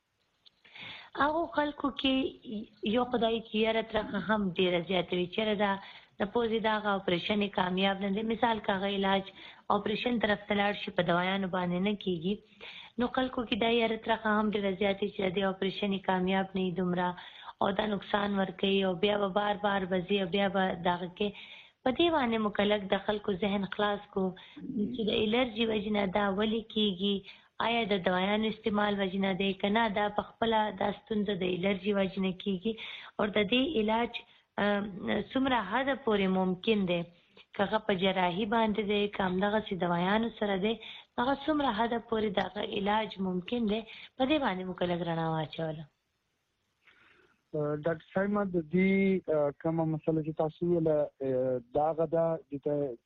هغه خلکو کې یو خدای چې یاره ترخه هم ډیره زیاته وي چې دا د پوزي داغه اپریشن کامیاب نه دی، مثال کاغه علاج اپریشن طرف ته لاړ شي په دوايانو باندې نه کیږي، نو خلکو کې دا یاره ترخه هم ډیره زیاته چې د اپریشن کامیاب نه دومره او دا نقصان ورکوي او بیا بار بزي او بیا داغه کې په دې باندې مکلک د خلکو ذهن خلاص کو چې د الرجي وجنه دا ولي کیږي، آیا د دوايانو استعمال وجنه دی کنه دا په خپل د ستونزه د الرجي وجنه کیږي او د دې علاج څومره حد پورې ممکن دی کغه په جراحي باندې دی کوم دغه سي دوايانو سره دی هغه څومره حد پورې دغه علاج ممکن دی په دې باندې مکلک رڼا واچوله. ډاکټر صاحب د دې کومه مسله چې تاسو ویل داغه د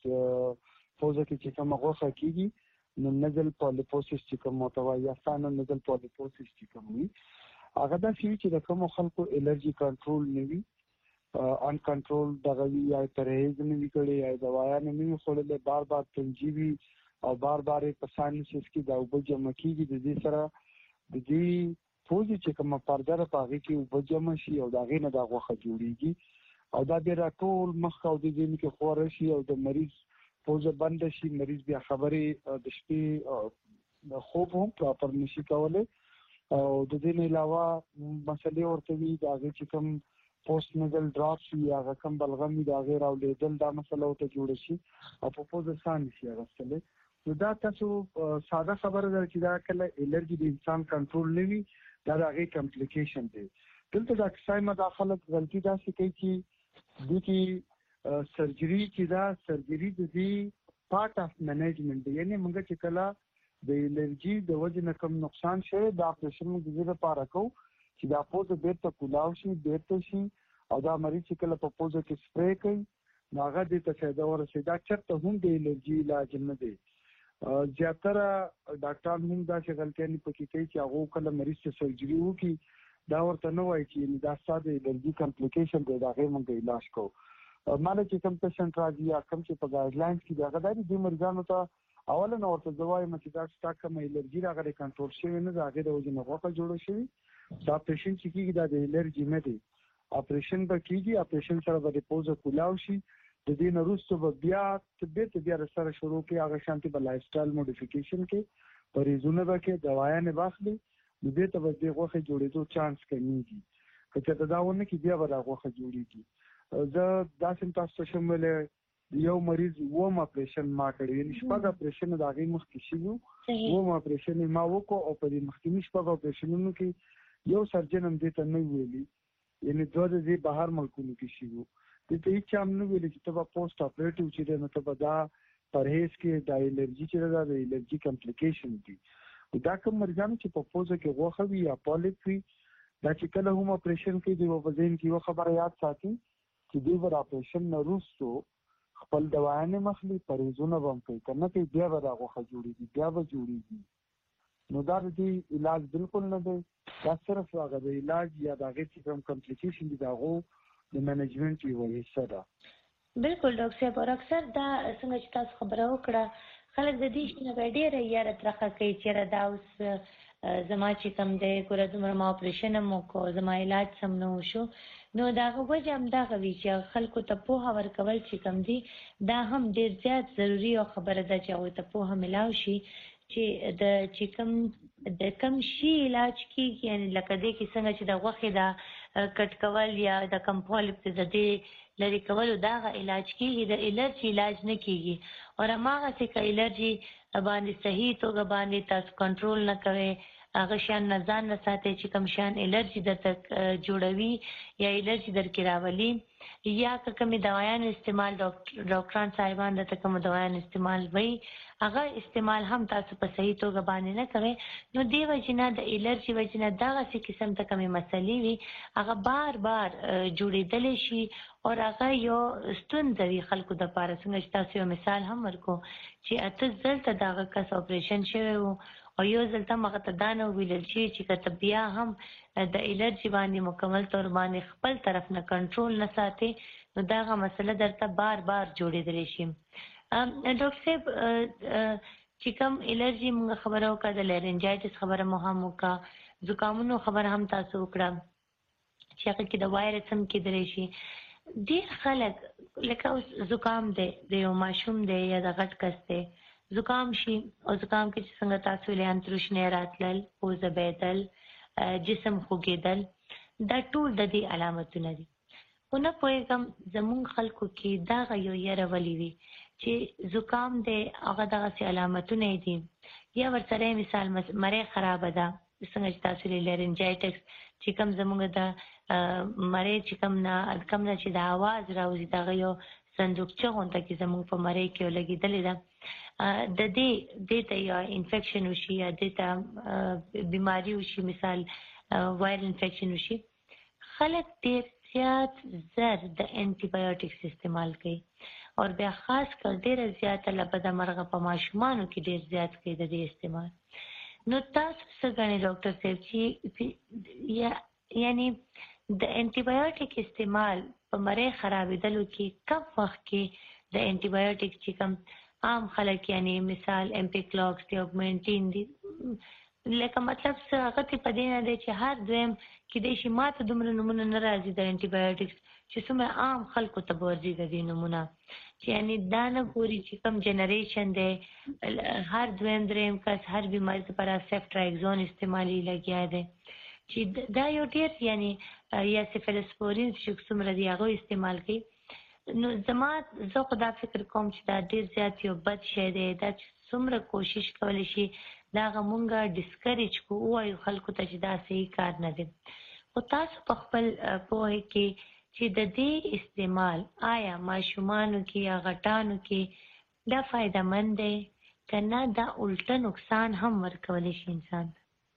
پوزه کې چې کومه غوښه کیږي نو نزل پولیپوسس چې کوم متوي یا ثانو نزل پولیپوسس چې کوم وي هغه دا چې د کوم خلکو الرجي کنټرول نوي ان کنټرول دغه یا پرهیز نه وکړي یا دوايا نه وي خورل بار تنجیوي او بار په ساينسز کې دا وبجمع کیږي د دې سره د دې پوزي چې کومه پرده را پاږي کې وبجمع شي او دا غینه د غوخه جوړیږي او دا بیا ټول مخ او د دې کې خور شي او د مریض پوزه بند شي، مریض بیا خبرې د شپې د خوب هم پراپر نشي کولای او د دې نه علاوه مسلې ورته وي دا چې کوم پوسټ نزل ډراپس یا کوم بلغم دا غیر او لیدل دا مسله ته جوړ شي او په پوزه سان شي راستله. نو دا تاسو ساده خبره ده چې دا کله الرجي د انسان کنټرول نه وي دا هغه کمپلیکیشن دی. دلته د اکسای مداخلت غلطي دا شي چې د کی سرجری چې دا سرجری د دې پارت اف منیجمنت دی، یعنی موږ چې کله د الرجي د وجه نه کوم نقصان شوی دا اپریشن موږ د دې لپاره کوو چې دا پوزه بیرته کولاو شي بیرته شي او دا مریض چې کله په پوزه کې سپری کوي نو هغه دې ته فایده ورسي. دا چرته هم د الرجي علاج نه دی. زیاتره ډاکټران هم دا چې غلطیاں پکې کوي چې هغه کله مریض ته سرجری وکړي دا ورته نه وایي چې دا ساده الرجي کمپلیکیشن دی دا غي موږ علاج کوو. ماله چې کوم پیشنټ راځي یا کوم چې په ګایډلاینز کې دا غداري د مریضانو ته اوله نو ورته دوايي چې دا سټاک کوم الرجي راغلي کنټرول شوی نه دا غي د وجه نه غوښه جوړ شوی دا اپریشن چې کیږي دا د الرجي نه دی. اپریشن به کیږي، اپریشن سره به د پوزه کولاو شي، د دې نه وروسته به بیا سره شروع کې هغه شانتي به لایف سټایل موډیفیکیشن کې پریزونه به کې دوايا نه واخلي نو دې ته به د غوښه جوړېدو چانس کمیږي. که څه دا ونه کې بیا به د غوښه جوړېږي. زه داسې تاسو شمول یو مریض ووم اپریشن ما کړی یعنی شپږ اپریشن د هغې مخکې شوي ووم اپریشن ما وکړو او په دې مخکیني شپږ اپریشنونو کې یو سرجن هم دې ته نه ویلي یعنی دوه د دې بهر ملکونو کې شوي دې ته هېڅ هم نه ویلي چې ته به پوسټ اپریټیو چې دی نو ته به دا پرهیز کې دا الرجي چې ده د الرجي کمپلیکیشن دي دا کوم مریضانو چې په پوزه کې غوښه وي یا پالیپ وي دا چې کله هم اپریشن کوي دوی په ذهن کې یو خبره یاد ساتي چې دوی به اپریشن نه وروستو خپل دوايانې مخلي پرهیزونه به هم کوي که نه کوي بیا به دا غوښه جوړېږي بیا به جوړېږي نو دا د دې علاج بالکل نه دی دا صرف هغه د علاج یا د هغې چې کوم کمپلیکیشن دي د هغو د مینجمنټ یوه حصه ده بالکل ډاکټر صاحب اور اکثر دا څنګه چې تاسو خبره وکړه خلک د دې شي نه به ډېره یاره ترخه کوي چېرې دا اوس زما چې کوم دی ګوره دومره ما اپریشن هم وکړو زما علاج سم نه وشو نو د هغه وجه همدغه وي چې خلکو ته پوهه ورکول چې کوم دي دا هم ډېر زیات ضروري او خبره ده چې هغوی ته پوهه میلاو شي چې د کم شي علاج کېږي یعنې لکه دې کې څنګه چې د غوښې دا کټ کول یا د کم پالیپ د دې لرې کولو د هغه علاج کېږي د الرجي علاج نه کېږي او هماغسې که الرجي باندې صحیح توګه باندې تاسو کنټرول نه کوئ هغه شیان نه ځان نه ساتئ چې کوم شیان الرجي درته جوړوي یا الرجي درکې راولي یا که کومې دوایانو استعمال ډاکټران صاحبان درته کومو دوایانو استعمال وایي هغه استعمال هم تاسو په صحیح توګه باندې نه کوئ نو دې وجې نه د الرجي وجې نه دغسې قسم ته کومې مسلې وي هغه بار بار جوړېدلی شي او هغه یو ستونزه وي خلکو دپاره څنګه چې تاسو یو مثال هم ورکړو چې 8 ځل ته د هغه کس اپریشن شوی و او یو ځل ته هغه ته دا نه ویلل شي چې که ته بیا هم د الرجي باندې مکمل طور باندې خپل طرف نه کنټرول نه ساتي نو دغه مسله درته بار بار جوړېدلی شي ډاکټر صاحب چې کوم الرجي موږ خبره وکړه د لارنجایټس خبره مو هم وکړه زکامونو خبره هم تاسو وکړه چې هغه کې د وایرس هم کېدلی شي ډېر خلک لکه اوس زکام دی د یو ماشوم دی یا د غټ کس دی زکام شي او زکام کې چې څنګه تاسو ویلې انتروشنې راتلل پوزه بهېدل جسم خوږېدل دا ټول د دې علامتونه دي خو نه پوهېږم زموږ خلکو کې دغه یو یره ولې وي چې زکام دی هغه دغسې علامتونه یې دي یا ورسره مثال مرۍ خرابه ده څنګه چې تاسو ویلې لارنجایټس چې کوم زموږ د مرۍ چې کوم نه چې د اواز راوځي دغه یو صندوقچه غونته کې زموږ په مرۍ کې لګېدلې ده د دې ته یا انفیکشن وشي یا دې ته بیماري وشي مثال وایرل انفیکشن وشي خلک ډېر زیات زر د انټي بایوټکس استعمال کوي او بیا خاص کر ډېره زیاته له بده مرغه په ماشومانو کې ډېر زیات کوي د دې استعمال نو تاسو څه ګڼئ ډاکټر صاحب چې یعنی د انټي بایوټک استعمال په مرۍ خرابېدلو کې کم وخت کې د انټي بایوټک چې کوم عام خلک یعنی مثال امپیکلاکس دی اوګمنټین دي لکه مطلب څه هغه ته په دې نه دی چې هر دویم کېدای شي ما ته دومره نومونه نه راځي د انټي بایوټکس چې څومره عام خلکو ته به ورځي د دې نومونه چې یعنی دا نه ګوري چې کوم جنریشن دی هر دویم دریم کس هر بیماري لپاره سیفټرایکزون استعمالي لګیا دی چې دا یو ډېر یعنی یا سیفلسپورین چې څومره دي هغه استعمال کوي نو زه خو دا فکر کوم چې دا ډېر زیات یو بد شی دی دا چې څومره کوشش کولی شي دا هغه مونږ ډسکریج کړو ووایو خلکو ته چې دا صحیح کار نه دی خو تاسو په خپل پوهې کې چې د دې استعمال آیا ماشومانو کې یا غټانو کې دا فایده مند دی که نه دا الټه نقصان هم ورکولی شي انسان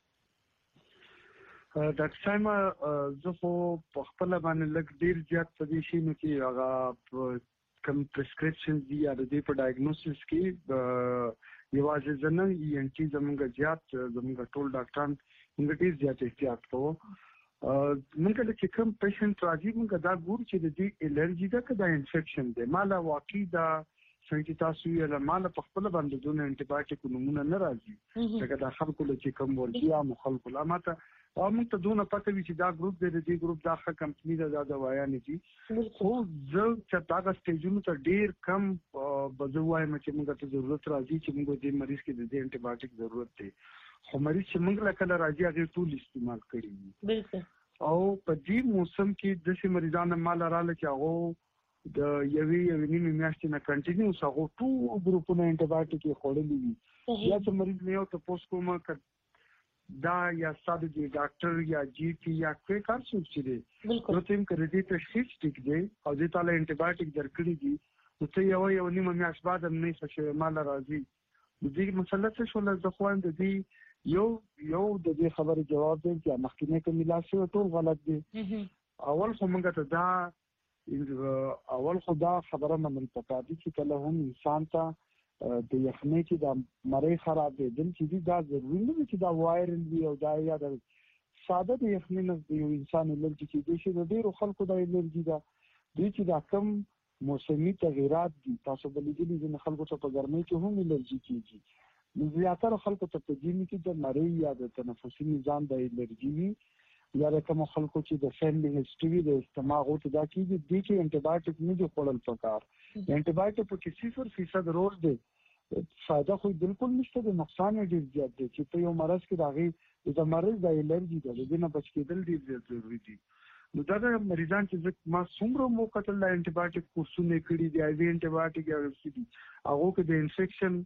ډاکټر صاحب زه خو په خپله باندې لږ ډېر زیات په دې شیانو کې هغه کوم پرسکرپشن دي یا د دې په ډایګنوسس کې یوازې زه نه ENT زموږ زیات زموږ ټول ډاکټران موږ ډېر زیات احتیاط کوو موږ چې کوم پیشنټ راځي موږ دا ګورو چې د دې الرجي ده که دا انفیکشن دی ما له واقعي دا څنګه چې تاسو ویل ما له په خپله باندې دونه انټي بایوټیک نومونه نه راځي لکه دا خلکو له چې کوم ورځي عامو خلکو له ما ته او موږ ته دونه پته وي چې دا ګروپ دی د دې ګروپ دا ښه کمپني ده دا دوایانې دي خو زه چې دغه سټیجونو ته ډېر کم به زه وایم چې موږ ته ضرورت راځي چې موږ دې مریض کې د دې انټي بایوټیک ضرورت دی خو مریض چې موږ له کله راځي هغې ټول استعمال کړي وي او په دې موسم کې داسې مریضان ما له راله چې هغو د یوې نیمې میاشتې نه کنټینیوس هغه ټول ګروپونه انټي بایوټیک خوړلي وي. یا چې مریض نه یو تاسو کومه دا یا ستاسو د ډاکټر یا جی پی یا کوم کار څوک چې دی نو تم کړی دي تشخیص ټیک دی او د تعالی انټي بایوټیک درکړي دي نو ته یو نیمه میاشت بعد هم نه څه مال راځي. د دې مسله څه شول د خوان د دې یو د دې خبرې جواب دی چې مخکینه کوم لاسه ټول غلط دي. اول خو موږ ته دا خبره منل پکار دي چې کله هم انسان ته د یخنۍ چې د مړی خرابېدل چې دا ضروري نه چې دا وایرل وي او دا یا د ساده د یخنۍ نه د یو انسان الرجي کېدای شي. د ډېرو خلکو د الرجي ده دوی چې دا کم موسمي تغیرات دي تاسو به لیدلي چې خلکو ته په ګرمۍ کې هم الرجي کېږي. نو زیاتره خلکو ته په ژمي کې د مړی یا د تنفسي نظام د الرجي وي یا د کوم خلکو چې د فیملی هیستوري د استعمال غوته دا کېږي د کې انټي بایوټیک نه دی خوړل پکار. انټي بایوټیک په 0% رول دی فائدہ خو بالکل نشته د نقصان ډیر زیات دی چې په یو مرض کې راغی د مرض د الرجي د دې نه بچ کېدل ډیر ضروري دي. نو دا د مریضان چې ما څومره موقع ته د انټي بایوټیک کورسونه کړی دی ای وی انټي بایوټیک یا ورسېدي هغه کې د انفیکشن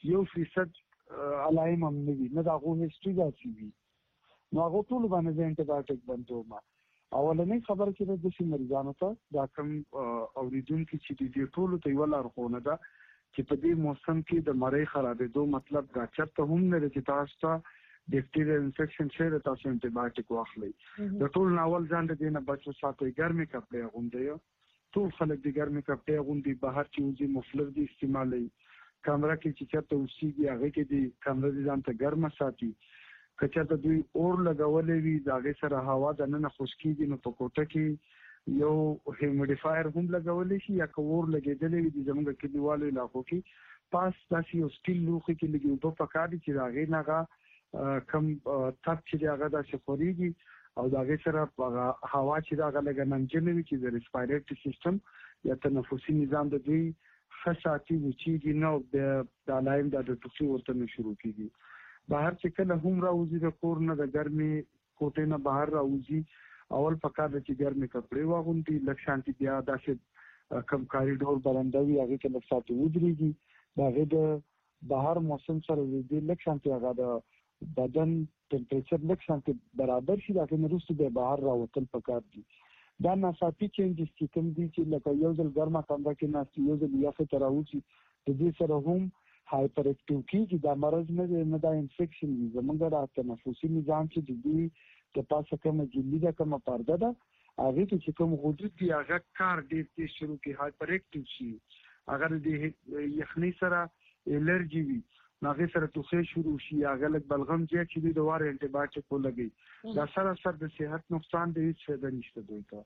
1% علائم هم نه وي نه دا هغه هیستوري راځي وي نو هغه ټول باندې د انټي بایوټیک بندوما. اولنې خبره چې د دې مریضانو ته دا کوم اوریدونکو چې دې ټول ته یو لار خونه ده چې په دې موسم کې د مړی خرابېدو مطلب دا چرته هم نه چې تاسو ته بیکټیریل انفیکشن شوی تاسو انټي بایوټیک واخلئ. د ټول ناول ځان د دې نه بچو ساتئ. ګرمي کپڑے اغوندئ ټول خلک د ګرمي کپڑے اغوندي بهر چې وځي مفلر دي استعمالوي. کمره کې چې چرته اوسېږي هغه کې د کمره دي ځان ته ګرمه ساتي. که چېرته دوی اور لګولې وي د هغې سره هوا دننه خشکېږي نو په کوټه کې یو هیومیډیفایر هم لګولی شي یا که اور لګېدلی وي د زموږ کلیوالو علاقو کې پاس داسې یو سټیل لوښي کې لږ اوبه پکار دي چې د هغې نه هغه کم تپ چې دی هغه داسې خورېږي او د هغې سره هوا چې د هغه لږه نمجنه وي چې د ریسپایریټري سیسټم یا تنفسي نظام د دوی ښه ساتي وچېږي نه او د علایم د ټوخي ورته نه شروع کېږي. بهر چې کله هم راوځي د کور نه د ګرمې کوټې نه بهر راوځي اول پکار د چې ګرمې کپړې واغوندي لږ شانتي بیا داسې کم کاریډور برنده وي هغې کې لږ ساعتې ودرېږي د هغې د بهر موسم سره د لږ شانتي هغه د بدن ټمپریچر لږ شانتي برابر شي د هغې نه وروسته بیا بهر راوتل پکار دي. دا ناڅاپي چینجز چې کوم دي چې لکه یو ځل ګرمه کمره کې ناست یو ځل یخې ته راوځي د دې سره هم هایپر اکټیو کېږي. دا مرض نه دا انفیکشن وي زموږ د تنفسي نظام چې د دوی د پاسه کومه جلدي ده کومه پرده ده هغې کې چې کوم غدود دي هغه کار ډېر تېز شروع کړي هایپر اکټیو شي. هغه د یخنۍ سره الرجي وي نو هغې سره ټوخی شروع شي هغه لږ بلغم زیات شي دوی د واره انټي بایوټیک ولګوي. دا سراسر د صحت نقصان دی هېڅ فایده نشته دوی ته.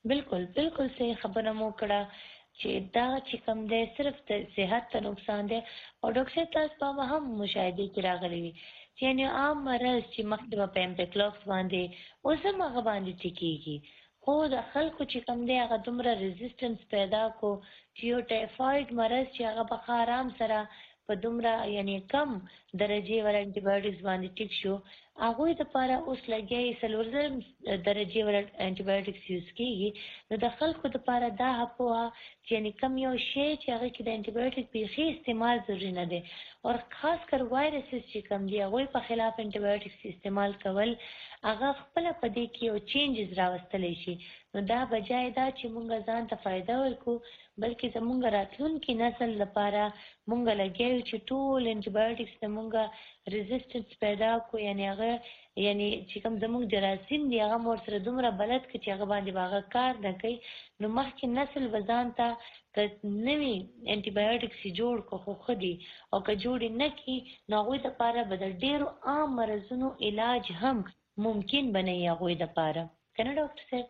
بالکل صحیح خبره مو کړه چې دا چې کوم دی صرف د صحت ته نقصان دی او ډاکټر صاحب تاسو په هم مشاهده کې راغلی وي چې یعنې عام مرض چې مخکې به په امپیکلاکس باندې اوس هم هغه باندې ټیکېږي خو د خلکو چې کوم دی هغه دومره ریزسټنس پیدا کو چې یو ټایفاید مرض چې هغه په آرام سره په دومره یعنې کم درجې ور انټي بایوټکس باندې ټیک شو هغوی دپاره اوس لګیا څلورزرم درجې ور انټي بایوټکس یوز کېږي نو د خلکو دپاره دا پوهه چې یعنې کم یو شی چې هغه کې د انټي بایوټک بیخي استعمال ضروري نه دی او خاص کر وایرسز چې کم دي هغوی په خلاف انټي بایوټکس استعمال کول هغه خپله په دې کې یو چینجز راوستلی شي نو دا بجای دا چې مونږ ځان ته فایده ورکړو بلکې زمونږ راتلونکي نسل لپاره مونږ لګیا یو چې ټول انټي بایوټکس د مونږ ریزسټنس پیدا کړو یعنې هغه یعنې چې کوم زموږ جراثیم دي هغه مو ورسره دومره بلد کړي چې هغه باندې به هغه کار نه کوي نو مخکې نسل به ځان ته که نوي انټي بایوټکس یې جوړ کړو خو ښه دي او که جوړ یې نه کړي نو هغوی دپاره به د ډېرو عام مرضونو علاج هم ممکن به نه وي هغوی دپاره که نه ډاکټر صاحب؟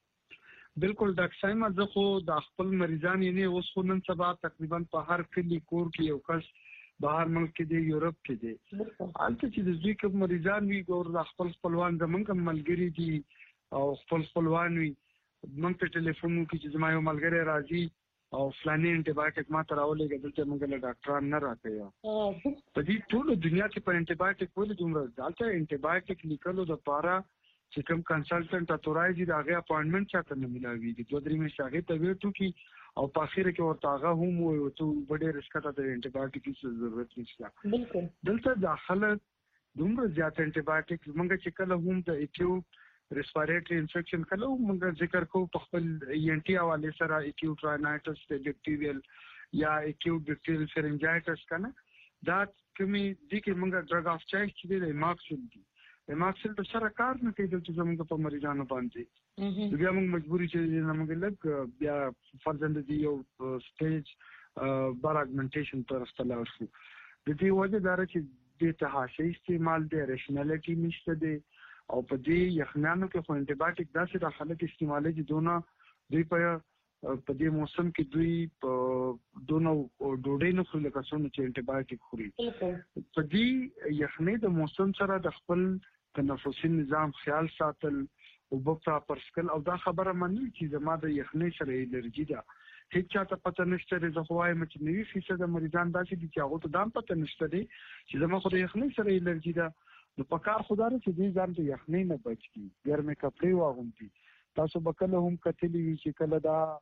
بالکل ډاکټر صاحب زه خو د خپل مریضان یعنې اوس خو نن سبا تقریبا په هر کلي کور کې یو کس بهر ملک کې دی یورپ کې دی هلته چې د دوی کوم مریضان وي ګور د خپل خپلوان زموږ هم ملګري دي او خپلوان وي موږ ته ټلیفون وکړي چې زما یو ملګری راځي او فلاني انټي بایوټک ما ته راولېږه دلته موږ له ډاکټران نه راکوي په دې ټولو دنیا کې په انټي بایوټک ولې دومره دلته انټي بایوټک لیکلو دپاره چې کوم کنسلټنټ اتورایز دی هغه اپاینټمنټ چاته نه ملاوي دي 2-3 میاشتې هغه ته ویټو کی او په اخر کې ورته هغه هم وي ته ډېر رسکته د انټي بایوټیک ضرورت نشته. بالکل دلته داخله دومره زیات انټي بایوټیک موږ چې کله هم د اکیوټ ریسپیریټری انفیکشن کله موږ ذکر کوو په خپل ENT حواله سره اکیوټ رایناټس بیکټیریل یا اکیوټ بیکټیریل فرنجایټس کنه دا کومي دي کې موږ ډرګ اف چوایس چې دی ماکسل دي ماکسل د سره کار نه کوي چې زموږ په مریضانو باندې بیا موږ مجبوري چې موږ لږ بیا فرزند دي یو سټیج باراګمنټیشن پر استلاو شو د دې وجه دا چې د تهاشي استعمال د ریشنالټي نشته دی او په دې یخنانو کې خو انټي بایوټیک داسې د خلک استعمالي دي دونه دوی په دې موسم کې دوی په دونه ډوډۍ نه خوري لکه څنګه چې انټي بایوټیک خوري. په دې یخنۍ د موسم سره د خپل تنفسي نظام خیال ساتل او په پرسکل او دا خبره مني چې زما د یخنۍ سره الرجی ده هیڅ چاته پته نشته زه خو وایم چې 90% د مریضان داسې دي چې هغه ته دام پته نشته دي چې زما خو د یخنۍ سره الرجی ده. نو په کار خدای چې دې ځان ته یخنۍ نه بچ کی ګرمه کپڑے واغوندي تاسو بکله هم کتلی وی چې کله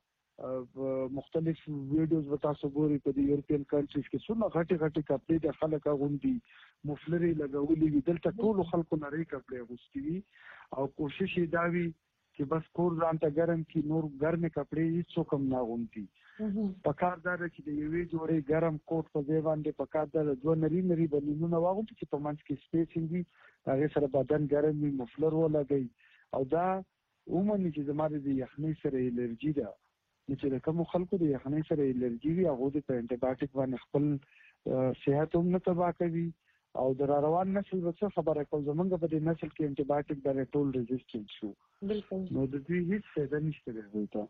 دا مختلف ویډیوز و تاسو ګوري په دې یورپین کنټریز کې څونه غټي کپڑے د خلک غوندي مفلري لګولي وی دلته ټول خلکو نری کپڑے غوستي وی او کوشش یې دا وی چې بس کور ځان ته ګرم کی نور ګرمه کپڑے هیڅ کوم نه غوندي پکار دا چې د یوې جوړې ګرم کوټ په ځای باندې پکار دا دوه نری بنینونه واغوندي چې په منځ کې سپیسینګ وي هغه سره بدن ګرم وي مفلر ولګي او دا عمومي چې زموږ د یخنۍ سره الرجی ده چې کوم خلکو د یخنۍ سره الرجی وي هغه د انټي بایوټیک باندې خپل صحت هم نه تباہ کوي او د روان نسل څخه خبره کوم زمونږ په دې نسل کې انټي بایوټیک د ټول ریزिस्ټنټ شو. بالکل نو د دې هیڅ څه نشته دی.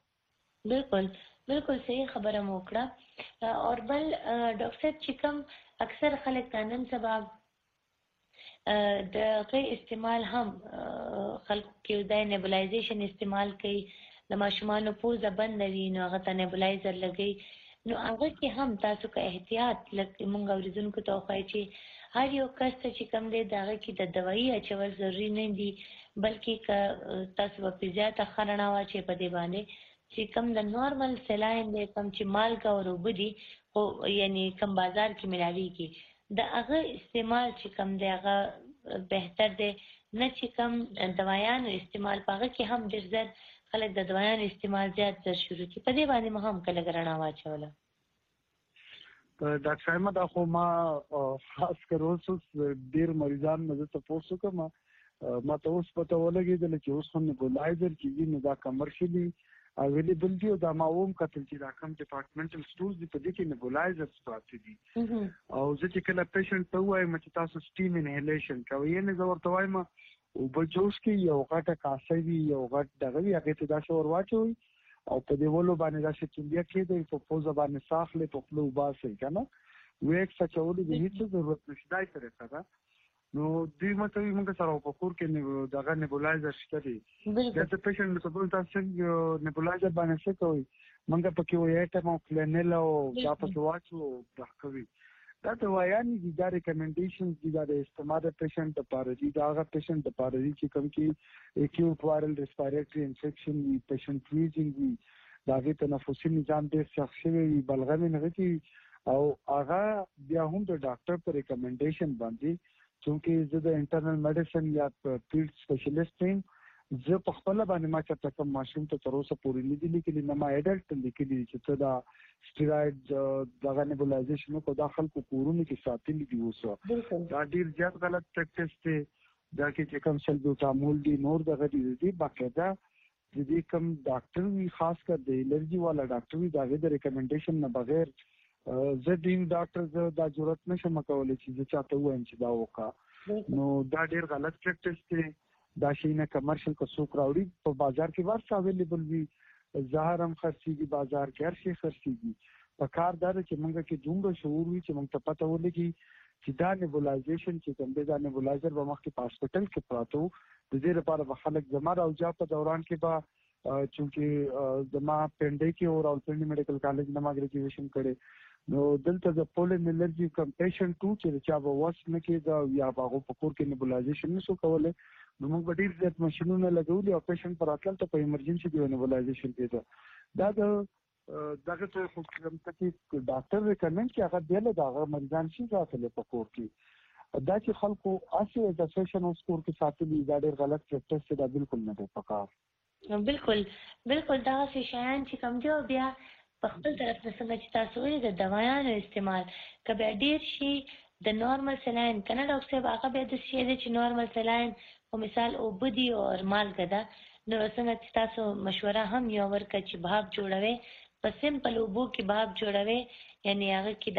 بالکل صحیح خبره مو کړه اور بل ډاکټر صاحب چې کوم اکثر خلک نن سبا د غي استعمال هم خلک کې د نیبولایزیشن استعمال کوي د ماشومان پوزه بند وي نو هغه ته نیبولایزر لګي نو هغه کې هم تاسو کا احتیاط لکه مونږ اوریدونکو ته وایي چې هر یو کس چې کوم دی دغه کې د دوايي اچول ضروري نه دي بلکې تاسو په زیاته خرنا واچي په دی باندې چې کوم د نورمال سلاین دی کوم چې مالګه او وبدي او یعنی کوم بازار کې ملاوي کې د هغه استعمال چې کوم دی هغه بهتر دی نه چې کوم دوايانو استعمال پاغه کې هم ډېر زیات خلک د دوايانو استعمال زیات شروع کی په دی باندې مهم کله ګرنا واچوله. ډاکټر احمد اخو ما خاص کر اوس ډیر مریضان مزه ته پوښتنه کوم ما ته اوس پته ولګیدل چې اوس هم نیبولایزر چې نه دا کمرشلی اویلیبل دی او دا ما هم کتل چې دا کوم ډپارټمنټل سټورز دی په دې کې نیبولایزر پاتې دي او ځکه کله پیشنټ ته وایم چې تاسو سټیم انهیلیشن کوي نه زه ورته وایم او بجوش کې یو غټه کاسه وی یو غټ دغه وی هغه ته دا شور واچوي او په دې ولو باندې دا چې چوندیا کې دی په پوزه باندې ساخله په خپل وباسي کنه وېک سچولې د هیڅ ضرورت نشته دای طریقه دا نو دوی مته موږ سره په کور کې دغه نیبولایزر شته دي دا چې پیشنټ ته په تاسو نیبولایزر باندې څه کوي موږ په کې وایي ته مو کلینل او دا په واچو دا کوي دا ته وایي دي دا ریکمنډیشنز دي دا د استعمال پیشنټ لپاره دي دا هغه پیشنټ لپاره دي چې کوم کې اکیوټ وایرل ریسپیریټری انفیکشن وي پیشنټ فریزینګ وي دا غي تنفسي نظام ډېر سخت شوی وي بلغم نه غي او هغه بیا هم د ډاکټر په ریکمنډیشن باندې چې زه د انټرنل میډیسن یا فیلډ سپیشلیسټ یم زه په خپل باندې ما چې کوم ماشوم ته تر اوسه پورې نه دي لیکلي نه ما اډلټ لیکلي چې ته دا سټیراید دغه نیبولایزیشن کو داخل کو کورونه کې ساتل دي اوسه دا ډیر زیات غلط پریکټس دی دا کې کوم سلبوتامول دی نور دغه دي باقاعده د دې کوم ډاکټر وی خاص کر د الرجی والا ډاکټر وی دا د ریکمنډیشن نه بغیر زه دین ډاکټر زه دا ضرورت نشم کولای چې زه چاته وایم چې دا وکا نو دا ډیر غلط پریکټس دی دا شي نه کمرشل کو سو کراوډي په بازار کې ورته اویلیبل وي زهرم خرڅيږي بازار کې هر شي خرڅيږي په کار دار چې موږ کې دومره شعور وي چې موږ ته پته ولګي چې دا نیبولایزیشن چې کوم دا نیبولایزر به مخکې په هسپټل کې پراته د دې لپاره به خلک زماره او جا په دوران کې به چې زما پنډي کې او راولپنډي میډیکل کالج نه ما ګریجویشن کړې نو دلته د پولن الرجی کم پیشنټ ټو چې چا به واس نه کېده یا هغه په کور کې نیبولایزیشن نشو کولای نو موږ ډیر زیات ماشينونه لګولي او پیشنټ پر اتل ته په ایمرجنسي کې نیبولایزیشن کېده دا دغه ته خو کوم چې ډاکټر ریکمند چې هغه دیله دا مریضان شي ځاتله په کور کې دا چې خلکو اسی د سیشن اوس کور کې ساتلي دا ډیر غلط پریکټس دی دا بالکل نه دی پکار بالکل دا څه شیان چې کوم دی بیا په خپل طرف نه څنګه چې تاسو ویل د دوايانو استعمال کبه ډیر شي د نورمال سلاین کنه ډاکټر صاحب هغه به د شي چې نورمال سلاین په مثال او بدی او مالګه ده نو څنګه چې تاسو مشوره هم یو ورکړه چې باب جوړوي په سیمپل اوبو کې باب جوړوي یعنی هغه کې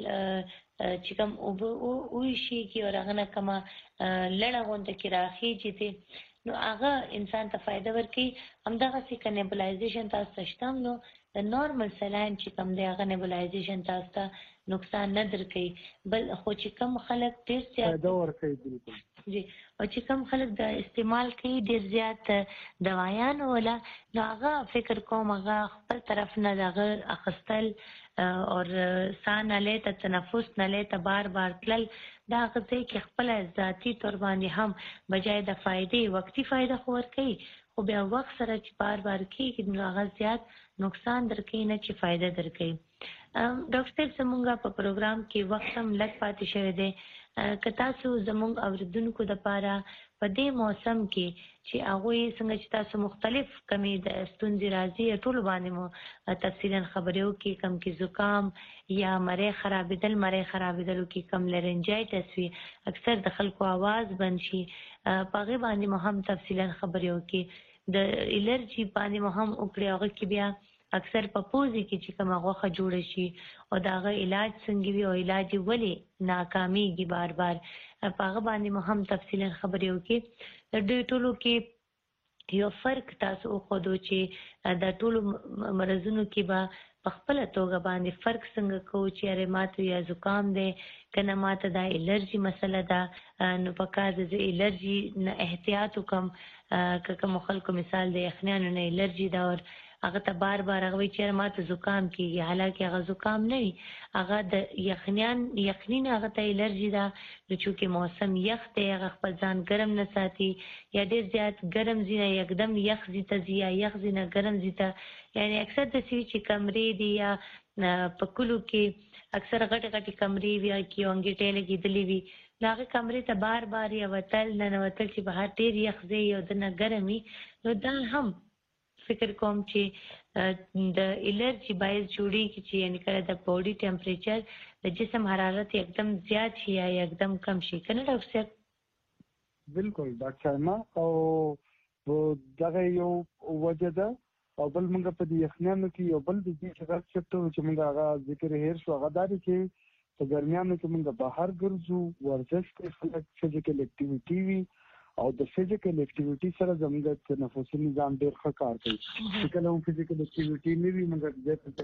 دا چې کوم او شي کې او هغه نه کما لړه غونډه کې راخي چې نو هغه انسان ته فائدہ ورکړي همدغه څه کنیبلایزیشن تاسو شتم نو د نورمال سلاین چې کوم دی هغه نیبلایزیشن تاسو ته نقصان نه درکوي بل خو چې کم خلک ډیر زیات فائدہ ورکوي بالکل جی او چې کم خلک د استعمال کوي ډیر زیات دوايان ولا نو هغه فکر کوم هغه خپل طرف نه دغه اخستل اور سان له تنفس نه له بار تلل دا غځي کې خپل ذاتی تور باندې هم بجای د فائدې وقتی فائدہ خور کوي خو بیا وخت سره چې بار کېږي نو هغه زیات نقصان درکې نه چې فائدہ درکې ډاکټر زمونږ په پروګرام کې وخت هم لږ پاتې شوی دی که تاسو زمونږ اوریدونکو لپاره په دې موسم کې چې هغه څنګه چې تاسو مختلف کمی د ستونزې راځي ټول باندې مو تفصیلا خبرو کې کم کې زکام یا مړې خرابېدل کې کم لرنجایټس وي اکثر د خلکو आवाज بند شي پاغه باندې مو هم تفصیلا خبرو کې د الرجی باندې مو هم وکړي هغه کې بیا اکثر په پوزي کې چې کومه غوخه جوړ شي او داغه علاج څنګه وي او علاج ولې ناکاميږي بار پاغه باندې مو هم تفصیلا خبرې وکي د دې ټولو کې یو فرق تاسو خو دوی چې د ټولو مرزونو کې به په خپل توګه باندې فرق څنګه کوو چې اره ماته یا زکام دی کنه ماته د الرجی مسله ده نو په کار د الرجی نه احتیاط وکم که خلکو مثال د یخنیانو نه الرجی دا اور هغه ته بار هغه چې ماته زکام کیږي حالکه هغه زکام نه وي هغه د یخنین هغه ته الرجی ده نو چې موسم یخ دی هغه خپل ځان ګرم نه ساتي یا ډیر زیات ګرم زینه یکدم یخ زیته زیا یخ زینه ګرم زیته یعنی اکثر د سوي چې کمرې دی یا په کلو کې اکثر غټ کمرې وي کې اونګټې لګېدلې وي هغه کمرې ته بار یا وتل نه وتل چې بهر ډیر یخ زی او د نه ګرمي نو دا هم فکر کوم چې د الرجی باعث جوړیږي چې یعنی کله د باډي ټمپریچر د جسم حرارت एकदम زیات شي یا एकदम کم شي کنه ډاکټر صاحب بالکل ډاکټر ما او دغه یو وجه ده او بل موږ په دې یخنانو کې یو بل د دې څخه چې موږ هغه ذکر هیر شو هغه دا چې په ګرمیانو کې موږ بهر ګرځو ورزش کوي خلک فزیکل اکټیویټي وي او د فزیکل اکټیویټي سره زموږ د تنفسي نظام ډېر ښه کار کوي کله هم فزیکل اکټیویټي نه وي موږ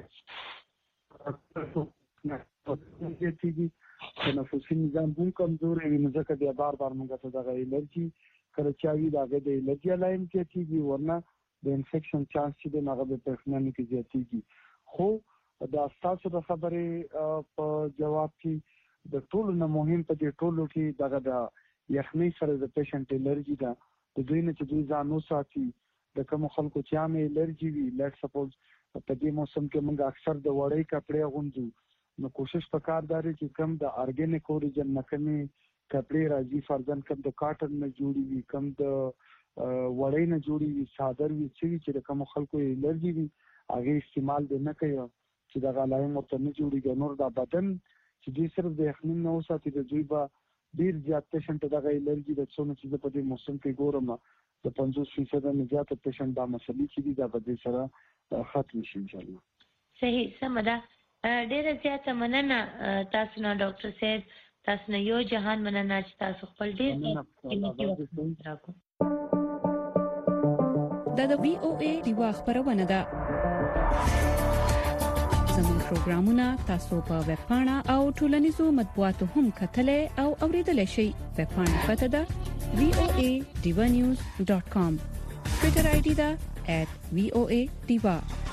د تنفسي نظام هم کمزوري وي نو ځکه بیا بار موږ ته دغه الرجي کله چاوي دغه د الرجي علایم کېږي ورنه د انفیکشن چانس چې د هغه په پخنانو کې زیاتېږي خو دا تاسو د خبرې په جواب کې د ټولو نه مهم په دې ټولو کې دغه د یخنۍ سره د پیشنټ الرجی ده د دوی نه چې دوی ځان وساتي د کوم خلکو چې عامه الرجی وي لیټ سپوز په دې موسم کې موږ اکثر د وړۍ کپڑے غوندو نو کوشش وکړ داري چې کم د ارګینیک اوریجن نه کمی کپڑے راځي فرضاً کم د کاټن نه جوړي وي کم د وړۍ نه جوړي وي صادر وي چې د کوم خلکو الرجی وي هغه استعمال نه کوي چې د غلایم ورته نه جوړي نور د بدن چې دوی صرف د یخنۍ نه وساتي د دوی به ډیر زیات پیشنټ دغه الرجی د څونو چې په دې موسم کې ګورم د 50% نه زیات پیشنټ دا مسلې چې دا به د سره ختم شي ان شاء الله صحیح سمدا ډیر زیات مننه تاسو نه ډاکټر صاحب تاسو نه یو جهان مننه چې تاسو خپل ډیر راکو د وی او ای دیوا خبرونه ده زموږ پروګرامونه تاسو په ویب پاڼه او ټولنیزو مطبوعاتو هم کتلې او اوریدلای شئ ویب پاڼه پته ده voadivanews.com ټویټر آی ډی ده @voa.diva